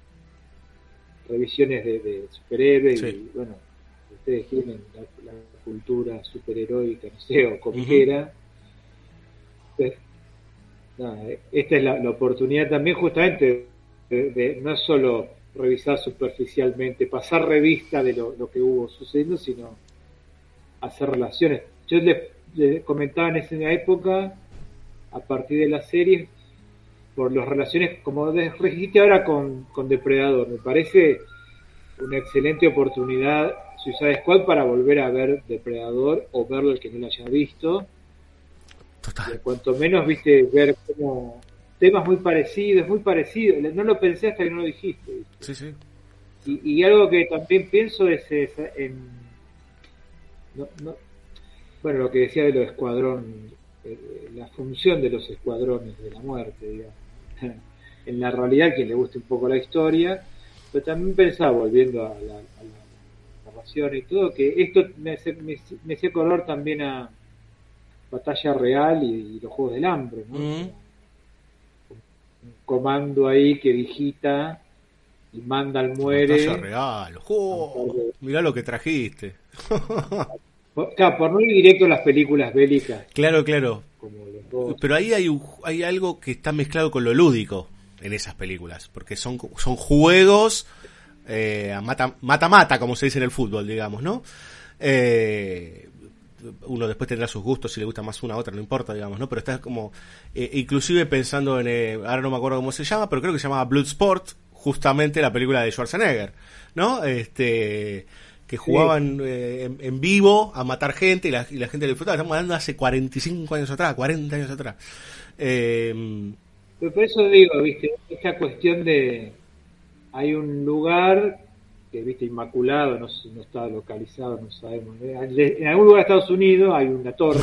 Speaker 4: revisiones de, de superhéroes
Speaker 2: Sí.
Speaker 4: y bueno, ustedes tienen la, la cultura superheroica, no sé, o comiquera. Entonces, nada, esta es la, la oportunidad también justamente de, de no solo revisar superficialmente, pasar revista de lo, lo que hubo sucediendo, sino hacer relaciones. Yo les, les comentaba en esa época, a partir de las series, por las relaciones, como dijiste ahora con, con Depredador, me parece una excelente oportunidad Suicide Squad para volver a ver Depredador o verlo el que no lo haya visto.
Speaker 2: Total.
Speaker 4: Y cuanto menos, viste, ver como temas muy parecidos, muy parecidos. No lo pensé hasta que no lo dijiste. ¿viste?
Speaker 2: Sí, sí.
Speaker 4: Y, y algo que también pienso es, es en... No, no, bueno, lo que decía de los escuadrón, eh, la función de los escuadrones de la muerte, digamos. En la realidad, quien le guste un poco la historia, pero también pensaba, volviendo a la, a la narración y todo, que esto me hace, me, me hacía acordar también a Batalla Real y, y los Juegos del Hambre, ¿no?
Speaker 2: Mm.
Speaker 4: Un comando ahí que digita y manda al muere.
Speaker 2: Batalla real. ¡Jo! Mirá lo que trajiste.
Speaker 4: Por, claro, por no ir directo a las películas bélicas,
Speaker 2: Claro, claro.
Speaker 4: como los dos.
Speaker 2: Pero ahí hay, un- hay algo que está mezclado con lo lúdico en esas películas, porque son, son juegos eh, a mata, mata mata, como se dice en el fútbol, digamos, ¿no? Eh, uno después tendrá sus gustos, si le gusta más una u otra, no importa, digamos, ¿no? Pero está como, eh, inclusive pensando en, eh, ahora no me acuerdo cómo se llama, pero creo que se llamaba Bloodsport, justamente la película de Schwarzenegger, ¿no? Este, que jugaban eh, en, en vivo a matar gente y la, y la gente le disfrutaba. Estamos hablando de hace cuarenta y cinco años atrás, cuarenta años atrás. Eh,
Speaker 4: Pero por eso digo, viste, esta cuestión de hay un lugar que viste inmaculado, no, no está localizado, no sabemos. ¿eh? En algún lugar de Estados Unidos hay una torre.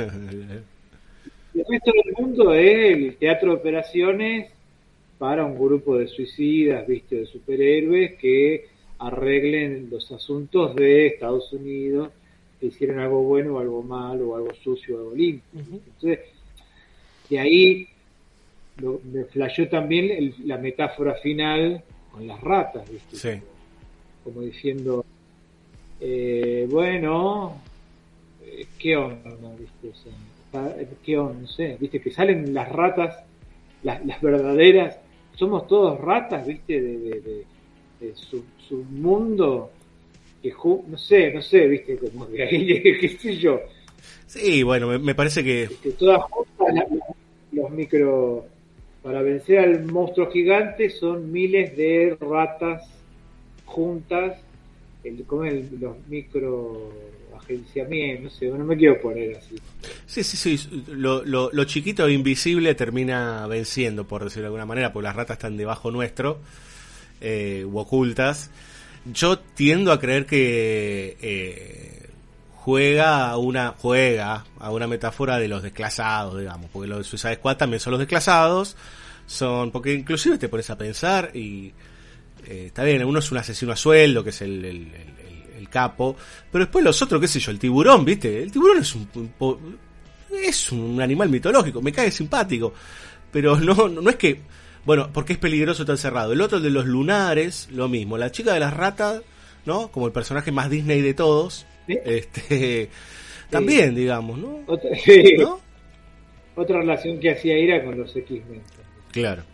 Speaker 4: Y el resto del mundo es el teatro de operaciones para un grupo de suicidas, viste, de superhéroes que arreglen los asuntos de Estados Unidos, que hicieron algo bueno o algo malo, o algo sucio o algo limpio.
Speaker 2: Uh-huh.
Speaker 4: Entonces, de ahí lo, me flasheó también el, la metáfora final con las ratas, ¿viste?
Speaker 2: sí.
Speaker 4: Como diciendo, eh, bueno, eh, ¿qué onda? ¿Viste? O sea, ¿qué onda? No sé, ¿viste? Que salen las ratas, las, las verdaderas, somos todos ratas, ¿viste? De, de, de, de su, su mundo, que ju- no sé, no sé, ¿viste? Como que ahí, qué sé yo,
Speaker 2: Sí, bueno, me, me parece que
Speaker 4: que todas juntas, la- los micro, para vencer al monstruo gigante son miles de ratas juntas, el, como el, los micro agenciamientos, no sé, no me quiero poner así.
Speaker 2: sí, sí, sí, lo, lo, lo chiquito e invisible termina venciendo, por decirlo de alguna manera, porque las ratas están debajo nuestro, eh, u ocultas. Yo tiendo a creer que eh, juega a una juega a una metáfora de los desclasados, digamos, porque los de Suicide Squad también son los desclasados, son, porque inclusive te pones a pensar y eh, está bien, uno es un asesino a sueldo, que es el, el, el, el capo, pero después los otros, qué sé yo, el tiburón, ¿viste? El tiburón es un, un es un animal mitológico, me cae simpático, pero no, no es que, bueno, porque es peligroso estar cerrado. El otro, el de los lunares, lo mismo. La chica de las ratas, ¿no? Como el personaje más Disney de todos, ¿sí? este también, sí. digamos, ¿no?
Speaker 4: Otra, sí.
Speaker 2: ¿no?
Speaker 4: Otra relación que hacía era con los X-Men.
Speaker 2: Claro.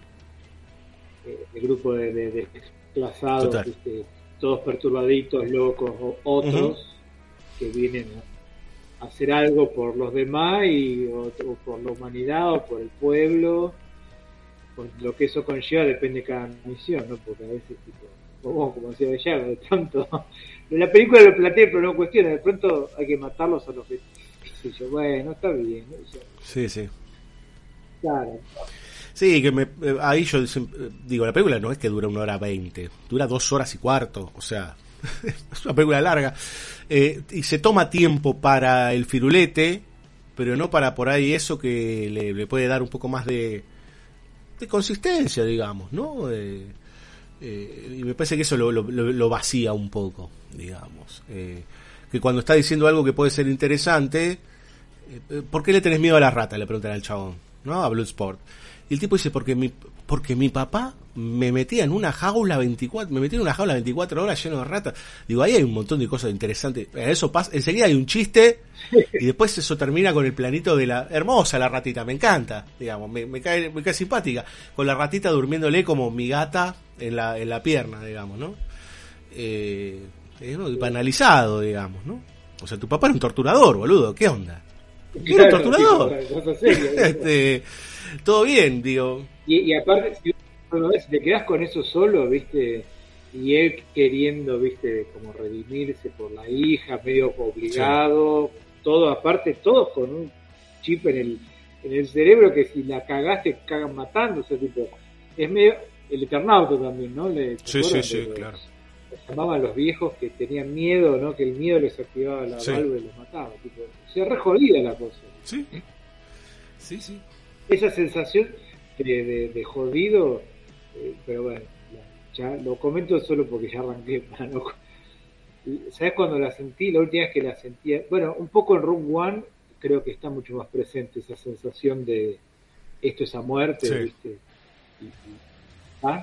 Speaker 4: Eh, el grupo de, de, de desplazados, este, todos perturbaditos, locos, o otros uh-huh. que vienen a hacer algo por los demás y o, o por la humanidad o por el pueblo. Pues lo que eso conlleva depende de cada misión, ¿no? Porque a veces, tipo, como, como decía Bellardo, de pronto, en la película lo planteé, pero no cuestiona, de pronto hay que matarlos a los que, qué sé yo, bueno, está bien, ¿no? Yo,
Speaker 2: sí, sí.
Speaker 4: Claro.
Speaker 2: Sí, que me, ahí yo digo, la película no es que dura una hora veinte, dura dos horas y cuarto, o sea, es una película larga, eh, y se toma tiempo para el firulete, pero no para por ahí eso que le, le puede dar un poco más de de consistencia, digamos, ¿no? Eh, eh, y me parece que eso lo, lo, lo vacía un poco, digamos. Eh, que cuando está diciendo algo que puede ser interesante, eh, ¿por qué le tenés miedo a la rata? Le preguntan al chabón, ¿no? A Bloodsport. Y el tipo dice, porque mi, porque mi papá me metía en una jaula veinticuatro, me metía en una jaula veinticuatro horas lleno de ratas. Digo, ahí hay un montón de cosas interesantes. Eso pasa, enseguida hay un chiste y después eso termina con el planito de la hermosa la ratita, me encanta, digamos, me, me cae, me cae simpática, con la ratita durmiéndole como mi gata en la, en la pierna, digamos, ¿no? Eh, eh, ¿no? Banalizado, digamos, ¿no? O sea, tu papá era un torturador, boludo, ¿qué onda? Era un torturador. este, todo bien, digo.
Speaker 4: Y, y aparte, si te quedás con eso solo, viste, y él queriendo, viste, como redimirse por la hija, medio obligado, sí. todo, aparte, todos con un chip en el en el cerebro que si la cagaste, cagan matando, o sea, tipo, es medio, el Eternauta también, ¿no? Le,
Speaker 2: sí, sí, sí,
Speaker 4: los,
Speaker 2: claro.
Speaker 4: Los llamaban los viejos que tenían miedo, ¿no? Que el miedo les activaba la
Speaker 2: sí.
Speaker 4: válvula y los mataba, tipo, se re jodida la cosa.
Speaker 2: Sí, sí, sí.
Speaker 4: Esa sensación de, de, de jodido, eh, pero bueno, ya lo comento solo porque ya arranqué para no... ¿Sabes cuando la sentí? La última vez que la sentía, bueno, un poco en Rogue One creo que está mucho más presente esa sensación de esto es a muerte,
Speaker 2: sí.
Speaker 4: ¿viste? Y, y, ¿ah?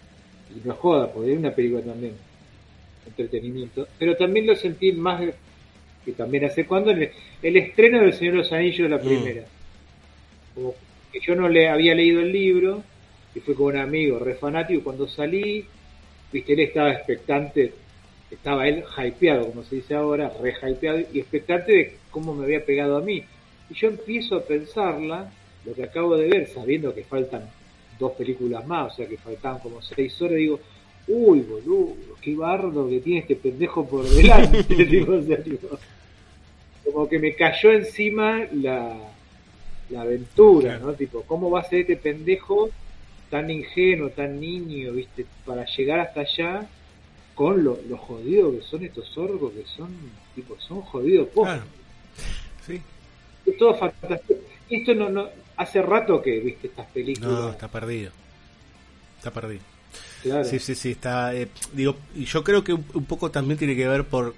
Speaker 4: y no joda, porque es una película también, entretenimiento, pero también lo sentí más, de, que también hace cuando, el, el estreno del Señor de los Anillos, la primera. Mm. Como que yo no le había leído el libro, y fue con un amigo re fanático, cuando salí, viste, él estaba expectante, estaba él hypeado, como se dice ahora, re hypeado, y expectante de cómo me había pegado a mí. Y yo empiezo a pensarla, lo que acabo de ver, sabiendo que faltan dos películas más, o sea que faltaban como seis horas, digo, uy, boludo, qué bardo que tiene este pendejo por delante. Digo, o sea, digo, como que me cayó encima la, la aventura, ¿no? Tipo, ¿cómo va a ser este pendejo tan ingenuo, tan niño, viste, para llegar hasta allá con lo, lo jodidos que son estos orcos, que son, tipo, son jodidos pocos.
Speaker 2: Claro. Sí.
Speaker 4: Es todo fantástico. Esto no, no, hace rato que viste estas películas.
Speaker 2: No, está perdido. Está perdido.
Speaker 4: Claro.
Speaker 2: Sí, sí, sí, está, eh, digo, y yo creo que un, un poco también tiene que ver por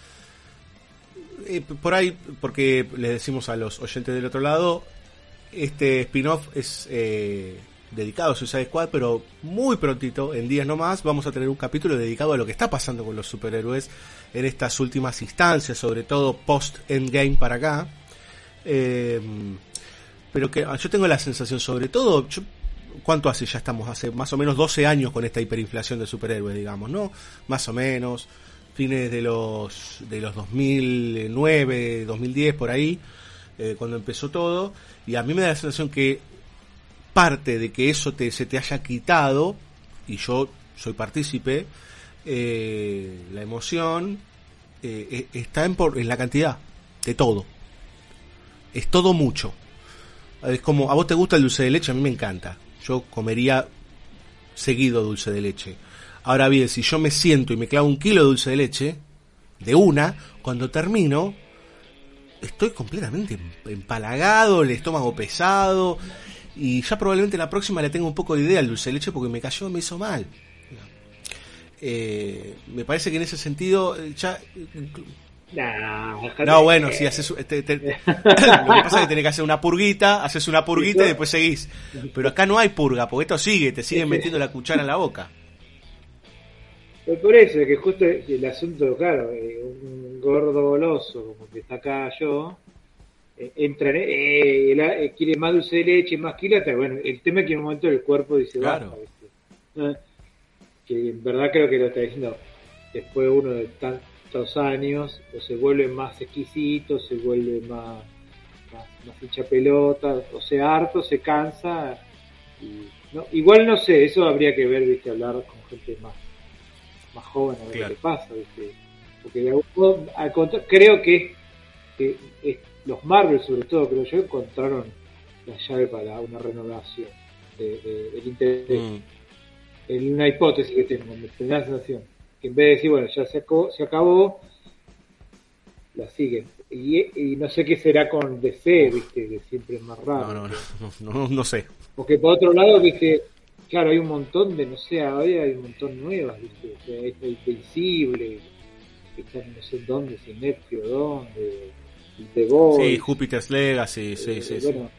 Speaker 2: eh, por ahí, porque les decimos a los oyentes del otro lado, este spin-off es eh, dedicado a Suicide Squad, pero muy prontito, en días nomás, vamos a tener un capítulo dedicado a lo que está pasando con los superhéroes en estas últimas instancias, sobre todo post-Endgame para acá. Eh, pero que yo tengo la sensación, sobre todo, yo, ¿cuánto hace? Ya estamos hace más o menos doce años con esta hiperinflación de superhéroes, digamos, ¿no? Más o menos, fines de los de los dos mil nueve, dos mil diez, por ahí, eh, cuando empezó todo, y a mí me da la sensación que parte de que eso te, se te haya quitado, y yo soy partícipe, eh, la emoción eh, está en, por, en la cantidad de todo. Es todo mucho. Es como, a vos te gusta el dulce de leche, a mí me encanta. Yo comería seguido dulce de leche. Ahora bien, si yo me siento y me clavo un kilo de dulce de leche, de una, cuando termino, estoy completamente empalagado, el estómago pesado, y ya probablemente la próxima le tenga un poco de idea al dulce de leche porque me cayó, me hizo mal. Eh, me parece que en ese sentido ya...
Speaker 4: Nah,
Speaker 2: no, bueno, si haces te, te, lo que pasa es que tenés que hacer una purguita, haces una purguita y después seguís. Pero acá no hay purga, porque esto sigue, te siguen metiendo la cuchara en la boca.
Speaker 4: Pues por eso, es que justo el asunto, claro, eh, un gordo goloso como que está acá yo, eh, entra, eh, eh, quiere más dulce de leche, más quilata. Bueno, el tema es que en un momento el cuerpo dice,
Speaker 2: claro.
Speaker 4: basta, ¿viste? Eh, que en verdad creo que lo está diciendo después uno de tantos años, o se vuelve más exquisito, se vuelve más, más, más hincha pelota, o se harto, se cansa. Y, no, igual no sé, eso habría que ver, viste, hablar con gente más más joven a ver claro. qué le pasa, ¿viste? Porque de algún modo, al contra- creo que, que es, los Marvel sobre todo, creo yo, encontraron la llave para una renovación de, de, del interés. Mm. En una hipótesis que tengo, me da la sensación que en vez de decir, bueno, ya se acabó, se acabó la siguen. Y, y no sé qué será con D C, viste, que siempre es más raro.
Speaker 2: No, no, no, no, no sé.
Speaker 4: Porque por otro lado, viste, claro, hay un montón de, no sé, ahora hay un montón nuevas, ¿viste? O sea, es Invencible, que están no sé dónde, si Netflix o dónde, The Boys.
Speaker 2: Sí, Jupiter's Legacy, sí,
Speaker 4: eh,
Speaker 2: sí,
Speaker 4: bueno,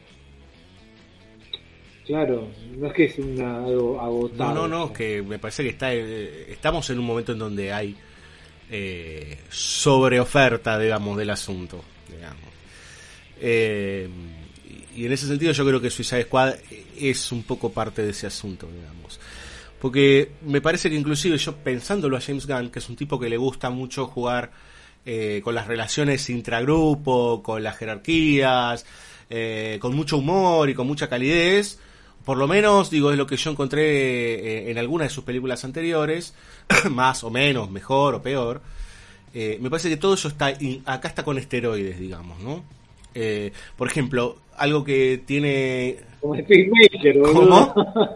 Speaker 4: sí. Claro, no es que es una, algo agotado.
Speaker 2: No, no, no, que me parece que está eh, estamos en un momento en donde hay eh, sobreoferta, digamos, del asunto, digamos. Eh, Y en ese sentido yo creo que Suicide Squad es un poco parte de ese asunto, digamos. Porque me parece que inclusive yo pensándolo a James Gunn, que es un tipo que le gusta mucho jugar eh, con las relaciones intragrupo, con las jerarquías, eh, con mucho humor y con mucha calidez, por lo menos, digo, es lo que yo encontré eh, en algunas de sus películas anteriores, más o menos, mejor o peor. Eh, me parece que todo eso está in, acá está con esteroides, digamos, ¿no? Eh, por ejemplo, algo que tiene...
Speaker 4: Como el Peacemaker,
Speaker 2: ¿Cómo?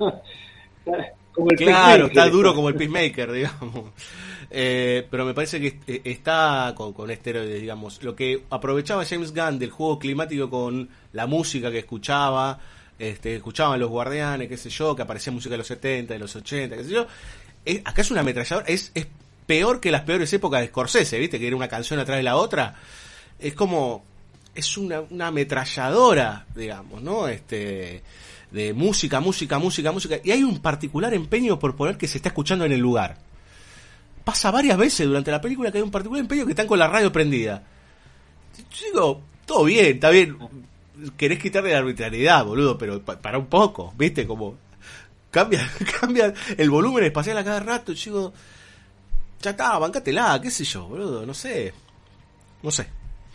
Speaker 4: Como el
Speaker 2: claro, está duro como el Peacemaker, digamos. Eh, pero me parece que está con, con esteroides, digamos. Lo que aprovechaba James Gunn del juego climático con la música que escuchaba, este, escuchaban los Guardianes, qué sé yo, que aparecía música de los setenta, de los ochenta, qué sé yo. Es, acá es una ametralladora, es, es peor que las peores épocas de Scorsese, ¿viste? Que era una canción atrás de la otra. Es como... es una, una ametralladora, digamos, ¿no? Este, de música, música, música, música. Y hay un particular empeño por poner que se está escuchando en el lugar. Pasa varias veces durante la película que hay un particular empeño que están con la radio prendida. Yo digo, todo bien, está bien. Querés quitarle la arbitrariedad, boludo, pero pa- para un poco, ¿viste? Como cambia, cambia el volumen espacial a cada rato. Yo digo, ya está, bancátela, qué sé yo, boludo, no sé. No sé.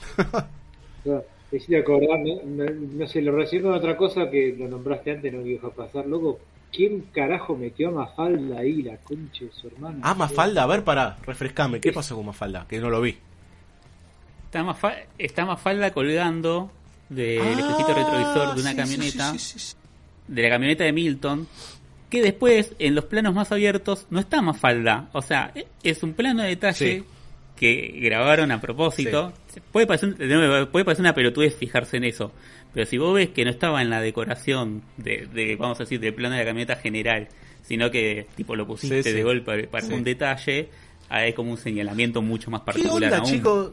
Speaker 4: No, me hiciste acordar, no, no, no sé, lo recién con otra cosa que lo nombraste antes, no quiero pasar, loco. ¿Quién carajo metió a Mafalda ahí, la concha de su hermano?
Speaker 2: Ah, Mafalda, a ver, pará, refrescame, ¿qué pasó con Mafalda? Que no lo vi.
Speaker 3: Está Mafalda, está Mafalda colgando del
Speaker 2: ah,
Speaker 3: espejito retrovisor de una
Speaker 2: sí,
Speaker 3: camioneta,
Speaker 2: sí, sí, sí, sí.
Speaker 3: de la camioneta de Milton, que después, en los planos más abiertos, no está Mafalda. O sea, es un plano de detalle...
Speaker 2: Sí.
Speaker 3: que grabaron a propósito. Sí. Puede parecer, puede parecer una pelotudez fijarse en eso, pero si vos ves que no estaba en la decoración de, de vamos a decir, del plano de la camioneta general, sino que tipo lo pusiste sí, sí. de golpe para sí. un detalle, hay como un señalamiento mucho más particular.
Speaker 2: ¿Qué onda,
Speaker 3: aún.
Speaker 2: chico?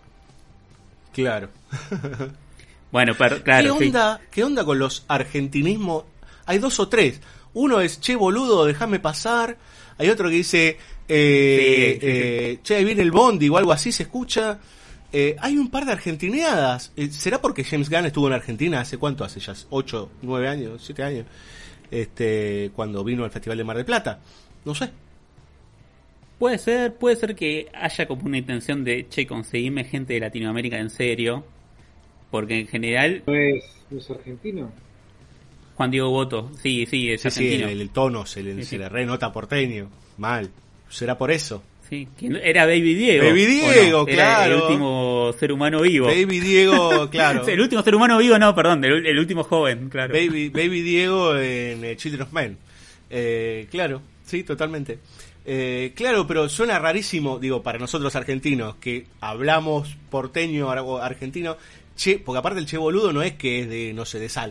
Speaker 2: Claro.
Speaker 3: Bueno, pero, claro.
Speaker 2: ¿Qué onda,
Speaker 3: sí.
Speaker 2: ¿Qué onda con los argentinismos? Hay dos o tres. Uno es, che, boludo, déjame pasar. Hay otro que dice... Eh, sí, sí, eh, sí. Che, ahí viene el bondi o algo así, se escucha. Eh, hay un par de argentineadas. Eh, ¿Será porque James Gunn estuvo en Argentina hace cuánto? Hace ya ocho, nueve años, siete años. Este, cuando vino al Festival de Mar del Plata. No sé.
Speaker 3: Puede ser, puede ser que haya como una intención de, che, conseguirme gente de Latinoamérica en serio. Porque en general...
Speaker 4: ¿No es, no es argentino?
Speaker 3: Juan Diego Boto, sí, sí, es
Speaker 2: sí,
Speaker 3: argentino.
Speaker 2: Sí, el, el tono se le,
Speaker 3: sí,
Speaker 2: se
Speaker 3: sí.
Speaker 2: le renota porteño. Mal. ¿Será por eso?
Speaker 3: Sí, era Baby Diego.
Speaker 2: Baby Diego,
Speaker 3: no?
Speaker 2: claro.
Speaker 3: Era el último ser humano vivo.
Speaker 2: Baby Diego, claro.
Speaker 3: El último ser humano vivo, no, perdón, el, el último joven, claro.
Speaker 2: Baby, Baby Diego en eh, Children of Men. Eh, claro, sí, totalmente. Eh, claro, pero suena rarísimo, digo, para nosotros argentinos, que hablamos porteño o argentino, che, porque aparte el che boludo no es que es de, no sé, de Salta.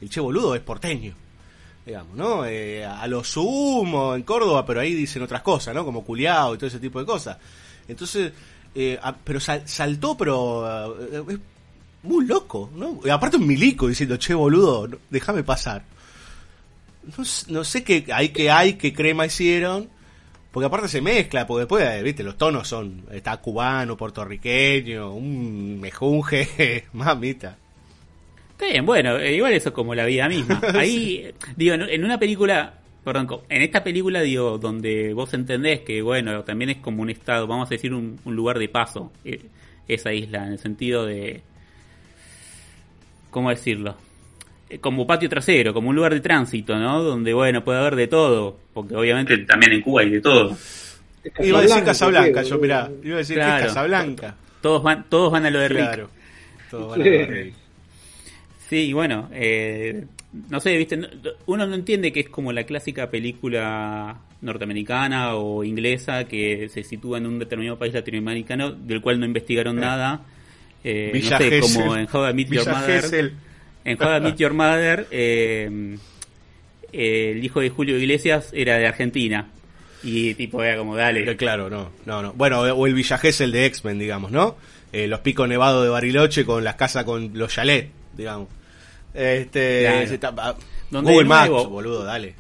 Speaker 2: el che boludo es porteño, digamos, ¿no? Eh, a lo sumo en Córdoba, pero ahí dicen otras cosas, ¿no? Como culiao y todo ese tipo de cosas. Entonces, eh, a, pero sal, saltó, pero eh, es muy loco, ¿no? Y aparte un milico diciendo, che boludo, no, déjame pasar. No, no sé qué hay, qué hay, qué crema hicieron, porque aparte se mezcla, porque después, eh, viste, los tonos son, está cubano, puertorriqueño, un mejunje, mamita.
Speaker 3: Está bien, bueno, igual eso es como la vida misma. Ahí, sí. digo, en una película, perdón, en esta película, digo, donde vos entendés que, bueno, también es como un estado, vamos a decir, un, un lugar de paso, eh, esa isla, en el sentido de, ¿cómo decirlo? Eh, como patio trasero, como un lugar de tránsito, ¿no? Donde, bueno, puede haber de todo, porque obviamente también en Cuba hay de todo.
Speaker 2: Iba a decir Casablanca, yo mirá, iba a decir claro, que es Casablanca.
Speaker 3: Todos van, todos van a lo de Rick.
Speaker 2: Claro, todos van a lo de Rick.
Speaker 3: Sí, y bueno, eh, no sé, viste, uno no entiende que es como la clásica película norteamericana o inglesa que se sitúa en un determinado país latinoamericano del cual no investigaron eh. nada. Eh, no sé, Gesell. Como en How I Met Your Mother. Gesell. En How I Met Your Mother, eh, eh, el hijo de Julio Iglesias era de Argentina. Y tipo era como, dale.
Speaker 2: Claro, no, no, no. Bueno, o el Villa Gesell de X-Men, digamos, ¿no? Eh, los picos nevados de Bariloche con las casas con los chalets, digamos. Este, claro. está, Google Maps, boludo, dale.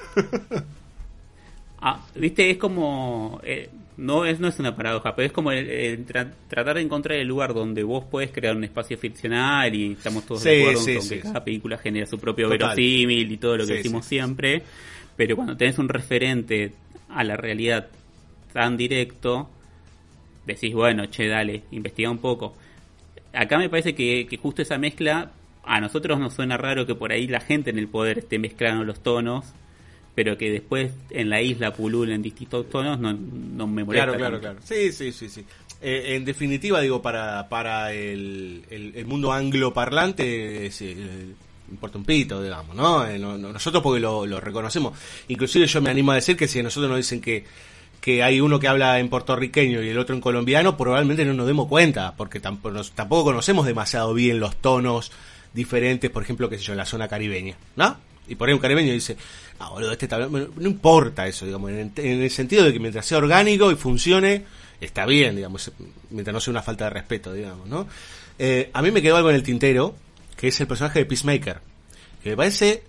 Speaker 3: Ah, viste, es como eh, no es no es una paradoja, pero es como el, el tra- tratar de encontrar el lugar donde vos podés crear un espacio ficcional y estamos todos
Speaker 2: sí,
Speaker 3: de acuerdo
Speaker 2: sí,
Speaker 3: con
Speaker 2: sí,
Speaker 3: que
Speaker 2: sí.
Speaker 3: cada película genera su propio
Speaker 2: Total.
Speaker 3: verosímil y todo lo que
Speaker 2: sí,
Speaker 3: decimos
Speaker 2: sí.
Speaker 3: siempre, pero cuando tenés un referente a la realidad tan directo, decís, bueno, che, dale, investiga un poco. Acá me parece que, que justo esa mezcla, a nosotros nos suena raro que por ahí la gente en el poder esté mezclando los tonos, pero que después en la isla pululen distintos tonos, no, no me molesta.
Speaker 2: Claro, claro,
Speaker 3: tanto.
Speaker 2: claro. Sí, sí, sí, sí. Eh, en definitiva, digo, para para el, el, el mundo angloparlante es, eh, importa un pito, digamos, ¿no? Eh, no, no nosotros porque lo, lo reconocemos. Inclusive yo me animo a decir que si a nosotros nos dicen que que hay uno que habla en puertorriqueño y el otro en colombiano, probablemente no nos demos cuenta, porque tampoco, nos, tampoco conocemos demasiado bien los tonos diferentes, por ejemplo, qué sé yo, en la zona caribeña, ¿no? Y por ahí un caribeño dice, ah, boludo, este está... No importa eso, digamos, en, en el sentido de que mientras sea orgánico y funcione, está bien, digamos, mientras no sea una falta de respeto, digamos, ¿no? Eh, a mí me quedó algo en el tintero, que es el personaje de Peacemaker, que me parece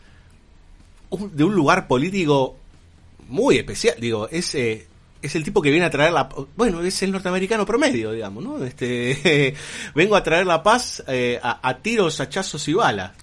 Speaker 2: un, de un lugar político muy especial, digo, es... Eh, es el tipo que viene a traer la... Bueno, es el norteamericano promedio, digamos, ¿no? Este vengo a traer la paz eh, a, a tiros, hachazos y balas.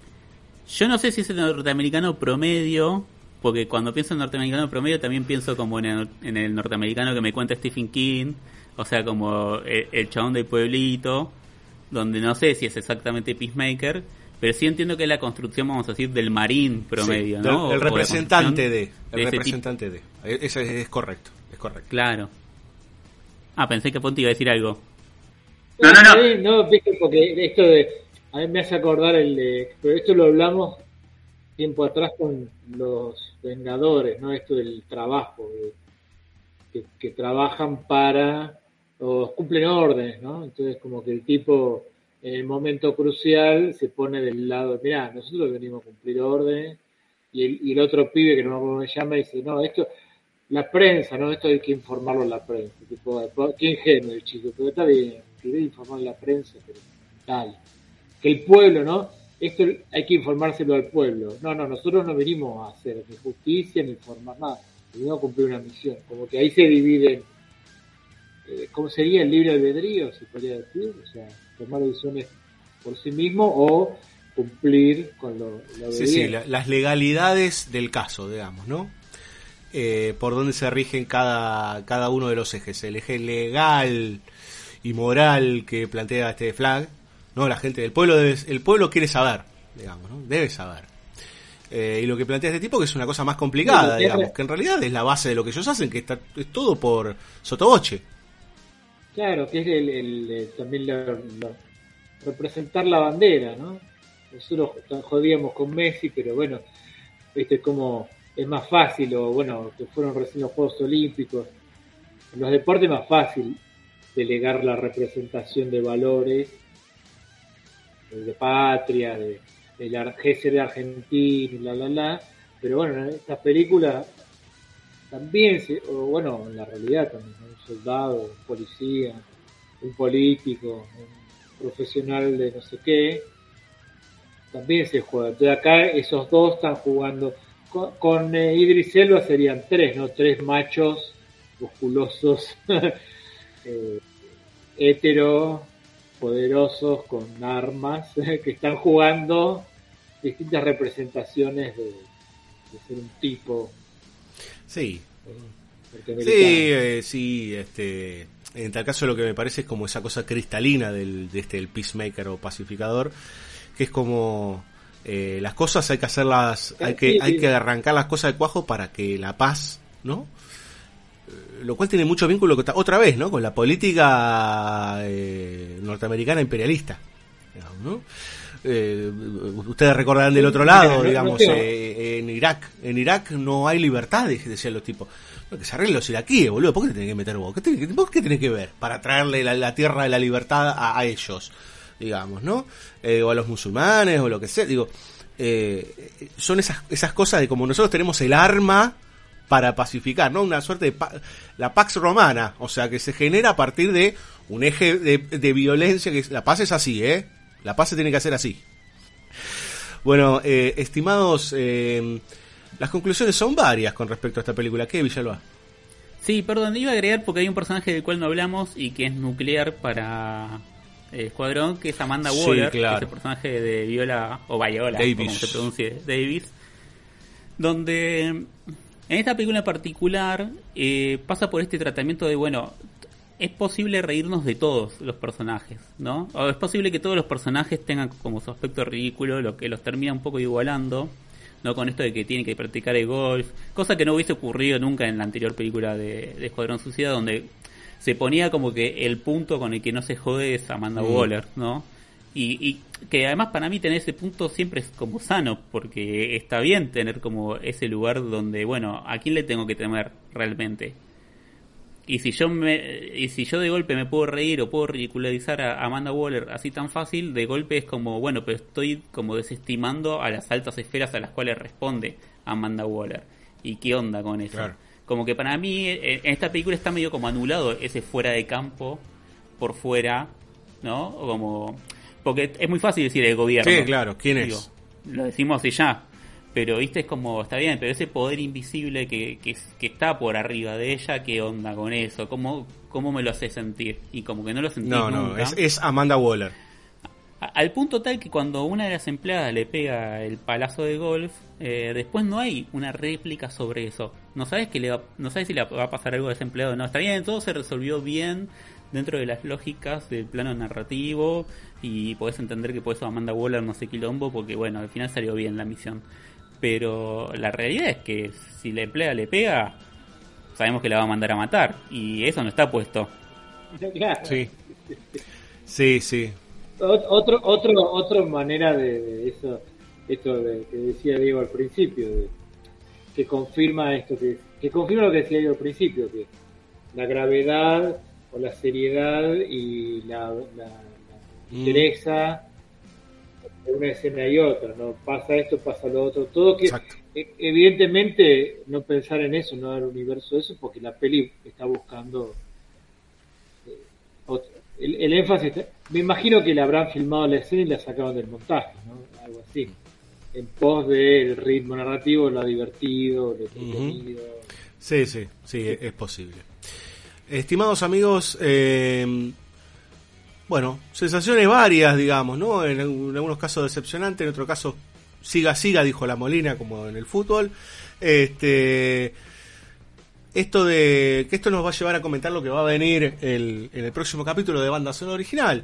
Speaker 3: Yo no sé si es el norteamericano promedio, porque cuando pienso en norteamericano promedio también pienso como en el, en el norteamericano que me cuenta Stephen King, o sea, como el, el chabón del pueblito, donde no sé si es exactamente Peacemaker, pero sí entiendo que es la construcción, vamos a decir, del marín promedio,
Speaker 2: sí,
Speaker 3: ¿no?
Speaker 2: El, el representante de... El
Speaker 3: de
Speaker 2: representante de... Eso es, es correcto. Es correcto.
Speaker 3: Claro. Ah, pensé que Ponti iba a decir algo.
Speaker 4: No, no, no. No, viste, porque esto de... A mí me hace acordar el de... Pero esto lo hablamos tiempo atrás con los Vengadores, ¿no? Esto del trabajo. De, que, que trabajan para... o cumplen órdenes, ¿no? Entonces como que el tipo en el momento crucial se pone del lado... Mirá, nosotros venimos a cumplir órdenes y el, y el otro pibe que no me acuerdo cómo se llama dice, no, esto... La prensa, ¿no? Esto hay que informarlo a la prensa. Tipo, qué ingenuo el chico, pero está bien, quiere informar a la prensa, pero tal. Que el pueblo, ¿no? Esto hay que informárselo al pueblo. No, no, nosotros no venimos a hacer ni justicia ni informar nada. Venimos a cumplir una misión. Como que ahí se dividen, eh, ¿cómo sería el libre albedrío? Se podría decir, o sea, tomar decisiones por sí mismo o cumplir con lo, lo
Speaker 2: sí, sí, la, las legalidades del caso, digamos, ¿no? Eh, por donde se rigen cada, cada uno de los ejes. El eje legal y moral que plantea este flag, ¿no? La gente del pueblo, debe, el pueblo quiere saber, digamos, ¿no? Debe saber. Eh, y lo que plantea este tipo que es una cosa más complicada, sí, digamos, que en realidad es la base de lo que ellos hacen, que está, es todo por sotoboche.
Speaker 4: Claro, que es el, el, el también la, la, representar la bandera, ¿no? Nosotros jodíamos con Messi, pero bueno, viste como es más fácil, o bueno, que fueron recién los Juegos Olímpicos. En los deportes es más fácil delegar la representación de valores, de patria, de, el Ar- Gesser argentino, la la la, pero bueno, en esta película también, se, o bueno, en la realidad también, ¿no? Un soldado, un policía, un político, un profesional de no sé qué, también se juega. Entonces acá esos dos están jugando. Con, con eh, Idris Elba serían tres, ¿no? Tres machos musculosos, eh, hetero, poderosos, con armas, que están jugando distintas representaciones de, de ser un tipo.
Speaker 2: Sí.
Speaker 4: Eh,
Speaker 2: sí, eh, sí, este... En tal caso lo que me parece es como esa cosa cristalina del, de este, el peacemaker o pacificador, que es como eh, las cosas hay que hacerlas, hay que, hay que arrancar las cosas de cuajo para que la paz, ¿no? Lo cual tiene mucho vínculo con, otra vez, ¿no? Con la política eh, norteamericana imperialista, digamos, ¿no? Eh, ustedes recordarán del otro lado, digamos, eh, en Irak, en Irak no hay libertad, decían los tipos. No, que se arreglen los iraquíes, boludo. ¿Por qué te tenés que meter vos? ¿Qué tenés, vos qué tenés que ver para traerle la, la tierra de la libertad a, a ellos, digamos, ¿no? Eh, o a los musulmanes o lo que sea. Digo, eh, son esas esas cosas de como nosotros tenemos el arma para pacificar, ¿no? Una suerte de pa- la Pax Romana, o sea, que se genera a partir de un eje de, de violencia, que la paz es así, ¿eh? La paz se tiene que hacer así. Bueno, eh, estimados, eh, las conclusiones son varias con respecto a esta película. ¿Qué, Villalba?
Speaker 3: Sí, perdón, iba a agregar porque hay un personaje del cual no hablamos y que es nuclear para eh, Escuadrón, que es Amanda
Speaker 2: Sí,
Speaker 3: Waller,
Speaker 2: claro.
Speaker 3: que es el personaje de Viola, o Viola,
Speaker 2: Davis.
Speaker 3: como se pronuncie, Davis, donde en esta película en particular eh, pasa por este tratamiento de, bueno, es posible reírnos de todos los personajes, ¿no? O es posible que todos los personajes tengan como su aspecto ridículo, lo que los termina un poco igualando, ¿no? Con esto de que tienen que practicar el golf, cosa que no hubiese ocurrido nunca en la anterior película de, de Escuadrón Suicida, donde se ponía como que el punto con el que no se jode es Amanda mm. Waller, ¿no? Y, y que además para mí tener ese punto siempre es como sano, porque está bien tener como ese lugar donde, bueno, ¿a quién le tengo que temer realmente? Y si yo me y si yo de golpe me puedo reír o puedo ridicularizar a Amanda Waller así tan fácil, de golpe es como, bueno, pero estoy como desestimando a las altas esferas a las cuales responde Amanda Waller. ¿Y qué onda con eso? Claro. Como que para mí en esta película está medio como anulado ese fuera de campo por fuera, ¿no? O como porque es muy fácil decir el gobierno.
Speaker 2: Sí, claro, ¿quién
Speaker 3: Digo,
Speaker 2: es?
Speaker 3: Lo decimos y ya. Pero, viste, es como, está bien, pero ese poder invisible que, que, que está por arriba de ella, ¿qué onda con eso? ¿Cómo, cómo me lo hace sentir? Y como que no lo sentí
Speaker 2: No,
Speaker 3: nunca.
Speaker 2: no, es, es Amanda Waller.
Speaker 3: A, al punto tal que cuando una de las empleadas le pega el palazo de golf, eh, después no hay una réplica sobre eso. No sabes que le va, no sabes si le va a pasar algo a ese empleado o no. Está bien, todo se resolvió bien dentro de las lógicas del plano narrativo y podés entender que por eso Amanda Waller no se quilombo porque, bueno, al final salió bien la misión. Pero la realidad es que si la empleada le pega, sabemos que la va a mandar a matar. Y eso no está puesto.
Speaker 2: Sí, sí, sí.
Speaker 4: Otro, otro, otra manera de, de eso, esto de, que decía Diego al principio, de, que confirma esto, que, que confirma lo que decía Diego al principio, que la gravedad o la seriedad y la, la, la mm. interesa de una escena y otra, ¿no? Pasa esto, pasa lo otro, todo que Exacto. evidentemente no pensar en eso, no dar universo de eso, porque la peli está buscando eh, otro. El, el énfasis está, me imagino que le habrán filmado la escena y la sacaron del montaje, ¿no? Algo así, en pos del ritmo narrativo, lo divertido, lo entretenido. Uh-huh.
Speaker 2: Sí, sí, sí, es, es posible. Estimados amigos, eh, bueno, sensaciones varias, digamos, ¿no? En, en algunos casos decepcionante, en otros casos siga, siga, dijo la Molina, como en el fútbol. Este, esto de que esto nos va a llevar a comentar lo que va a venir el, en el próximo capítulo de Banda Sonora Original.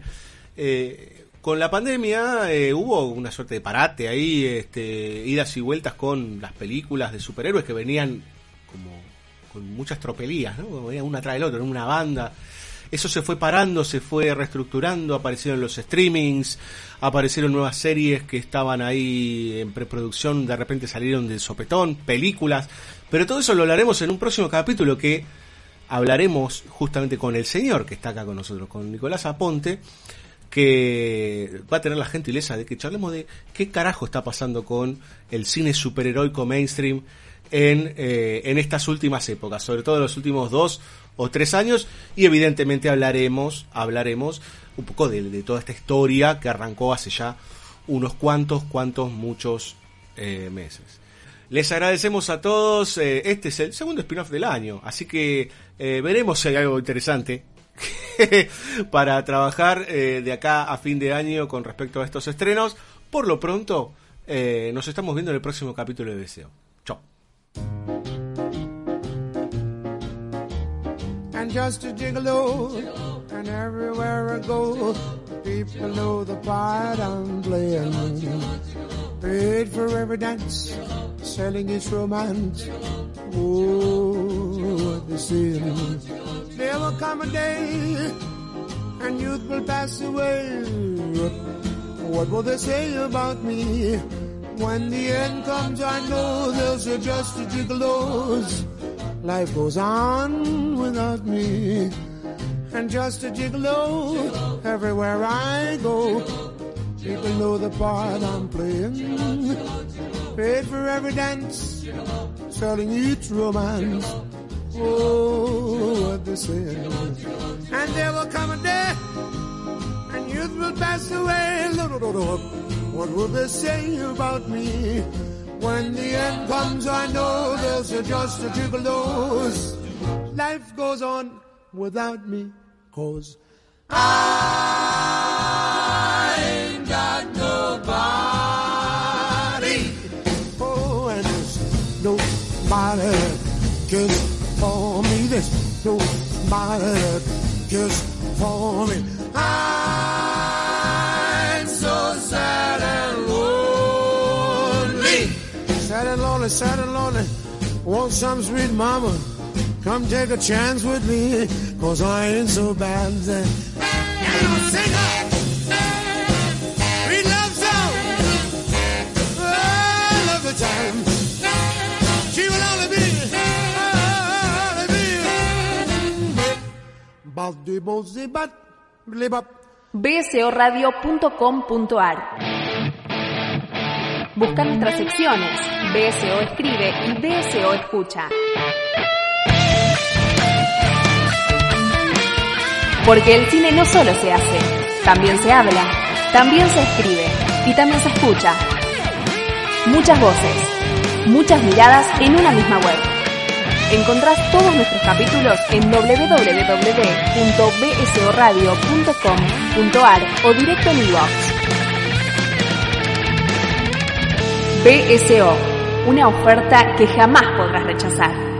Speaker 2: Eh, con la pandemia eh, hubo una suerte de parate ahí, este, idas y vueltas con las películas de superhéroes que venían como con muchas tropelías, ¿no? Venía una tras del otro, en una banda. Eso se fue parando, se fue reestructurando, aparecieron los streamings, aparecieron nuevas series que estaban ahí en preproducción, de repente salieron del sopetón, películas, pero todo eso lo hablaremos en un próximo capítulo que hablaremos justamente con el señor que está acá con nosotros, con Nicolás Aponte, que va a tener la gentileza de que charlemos de qué carajo está pasando con el cine superheroico mainstream en, eh, en estas últimas épocas, sobre todo en los últimos dos o tres años, y evidentemente hablaremos, hablaremos un poco de, de toda esta historia que arrancó hace ya unos cuantos, cuantos, muchos eh, meses. Les agradecemos a todos, eh, este es el segundo spin-off del año, así que eh, veremos si hay algo interesante para trabajar eh, de acá a fin de año con respecto a estos estrenos. Por lo pronto, eh, nos estamos viendo en el próximo capítulo de B S O. Chao.
Speaker 1: And just a gigolo, and everywhere I go, people know the part I'm playing. Paid for every dance, selling its romance. Oh, the sin. There will come a day, and youth will pass away. What will they say about me? When the end comes, I know they'll say just a gigolos. Life goes on without me, and just a gigolo everywhere I go. People know the part I'm playing. Paid for every dance, selling each romance. Oh, what they say. And there will come a day, and youth will pass away. What will they say about me? When the end comes, I know they'll say just a gigolos. Life goes on without me, 'cause I ain't got nobody. Oh, and there's nobody that cares for me. There's nobody that cares for me. I'm so sad and lonely. Sad and lonely, sad and lonely. Want some sweet mama? Come take a chance with me, 'cause I ain't so bad. And I'll sing a sweet love song. Oh, I love the time. She will only be, only be. Baldi, bolsi, bat, blib up.
Speaker 6: b s o radio punto com punto a r. Busca nuestras secciones, B S O Escribe y B S O Escucha. Porque el cine no solo se hace, también se habla, también se escribe y también se escucha. Muchas voces, muchas miradas en una misma web. Encontrás todos nuestros capítulos en doble u doble u doble u punto b s o radio punto com punto a r o directo en iVoox. B S O, una oferta que jamás podrás rechazar.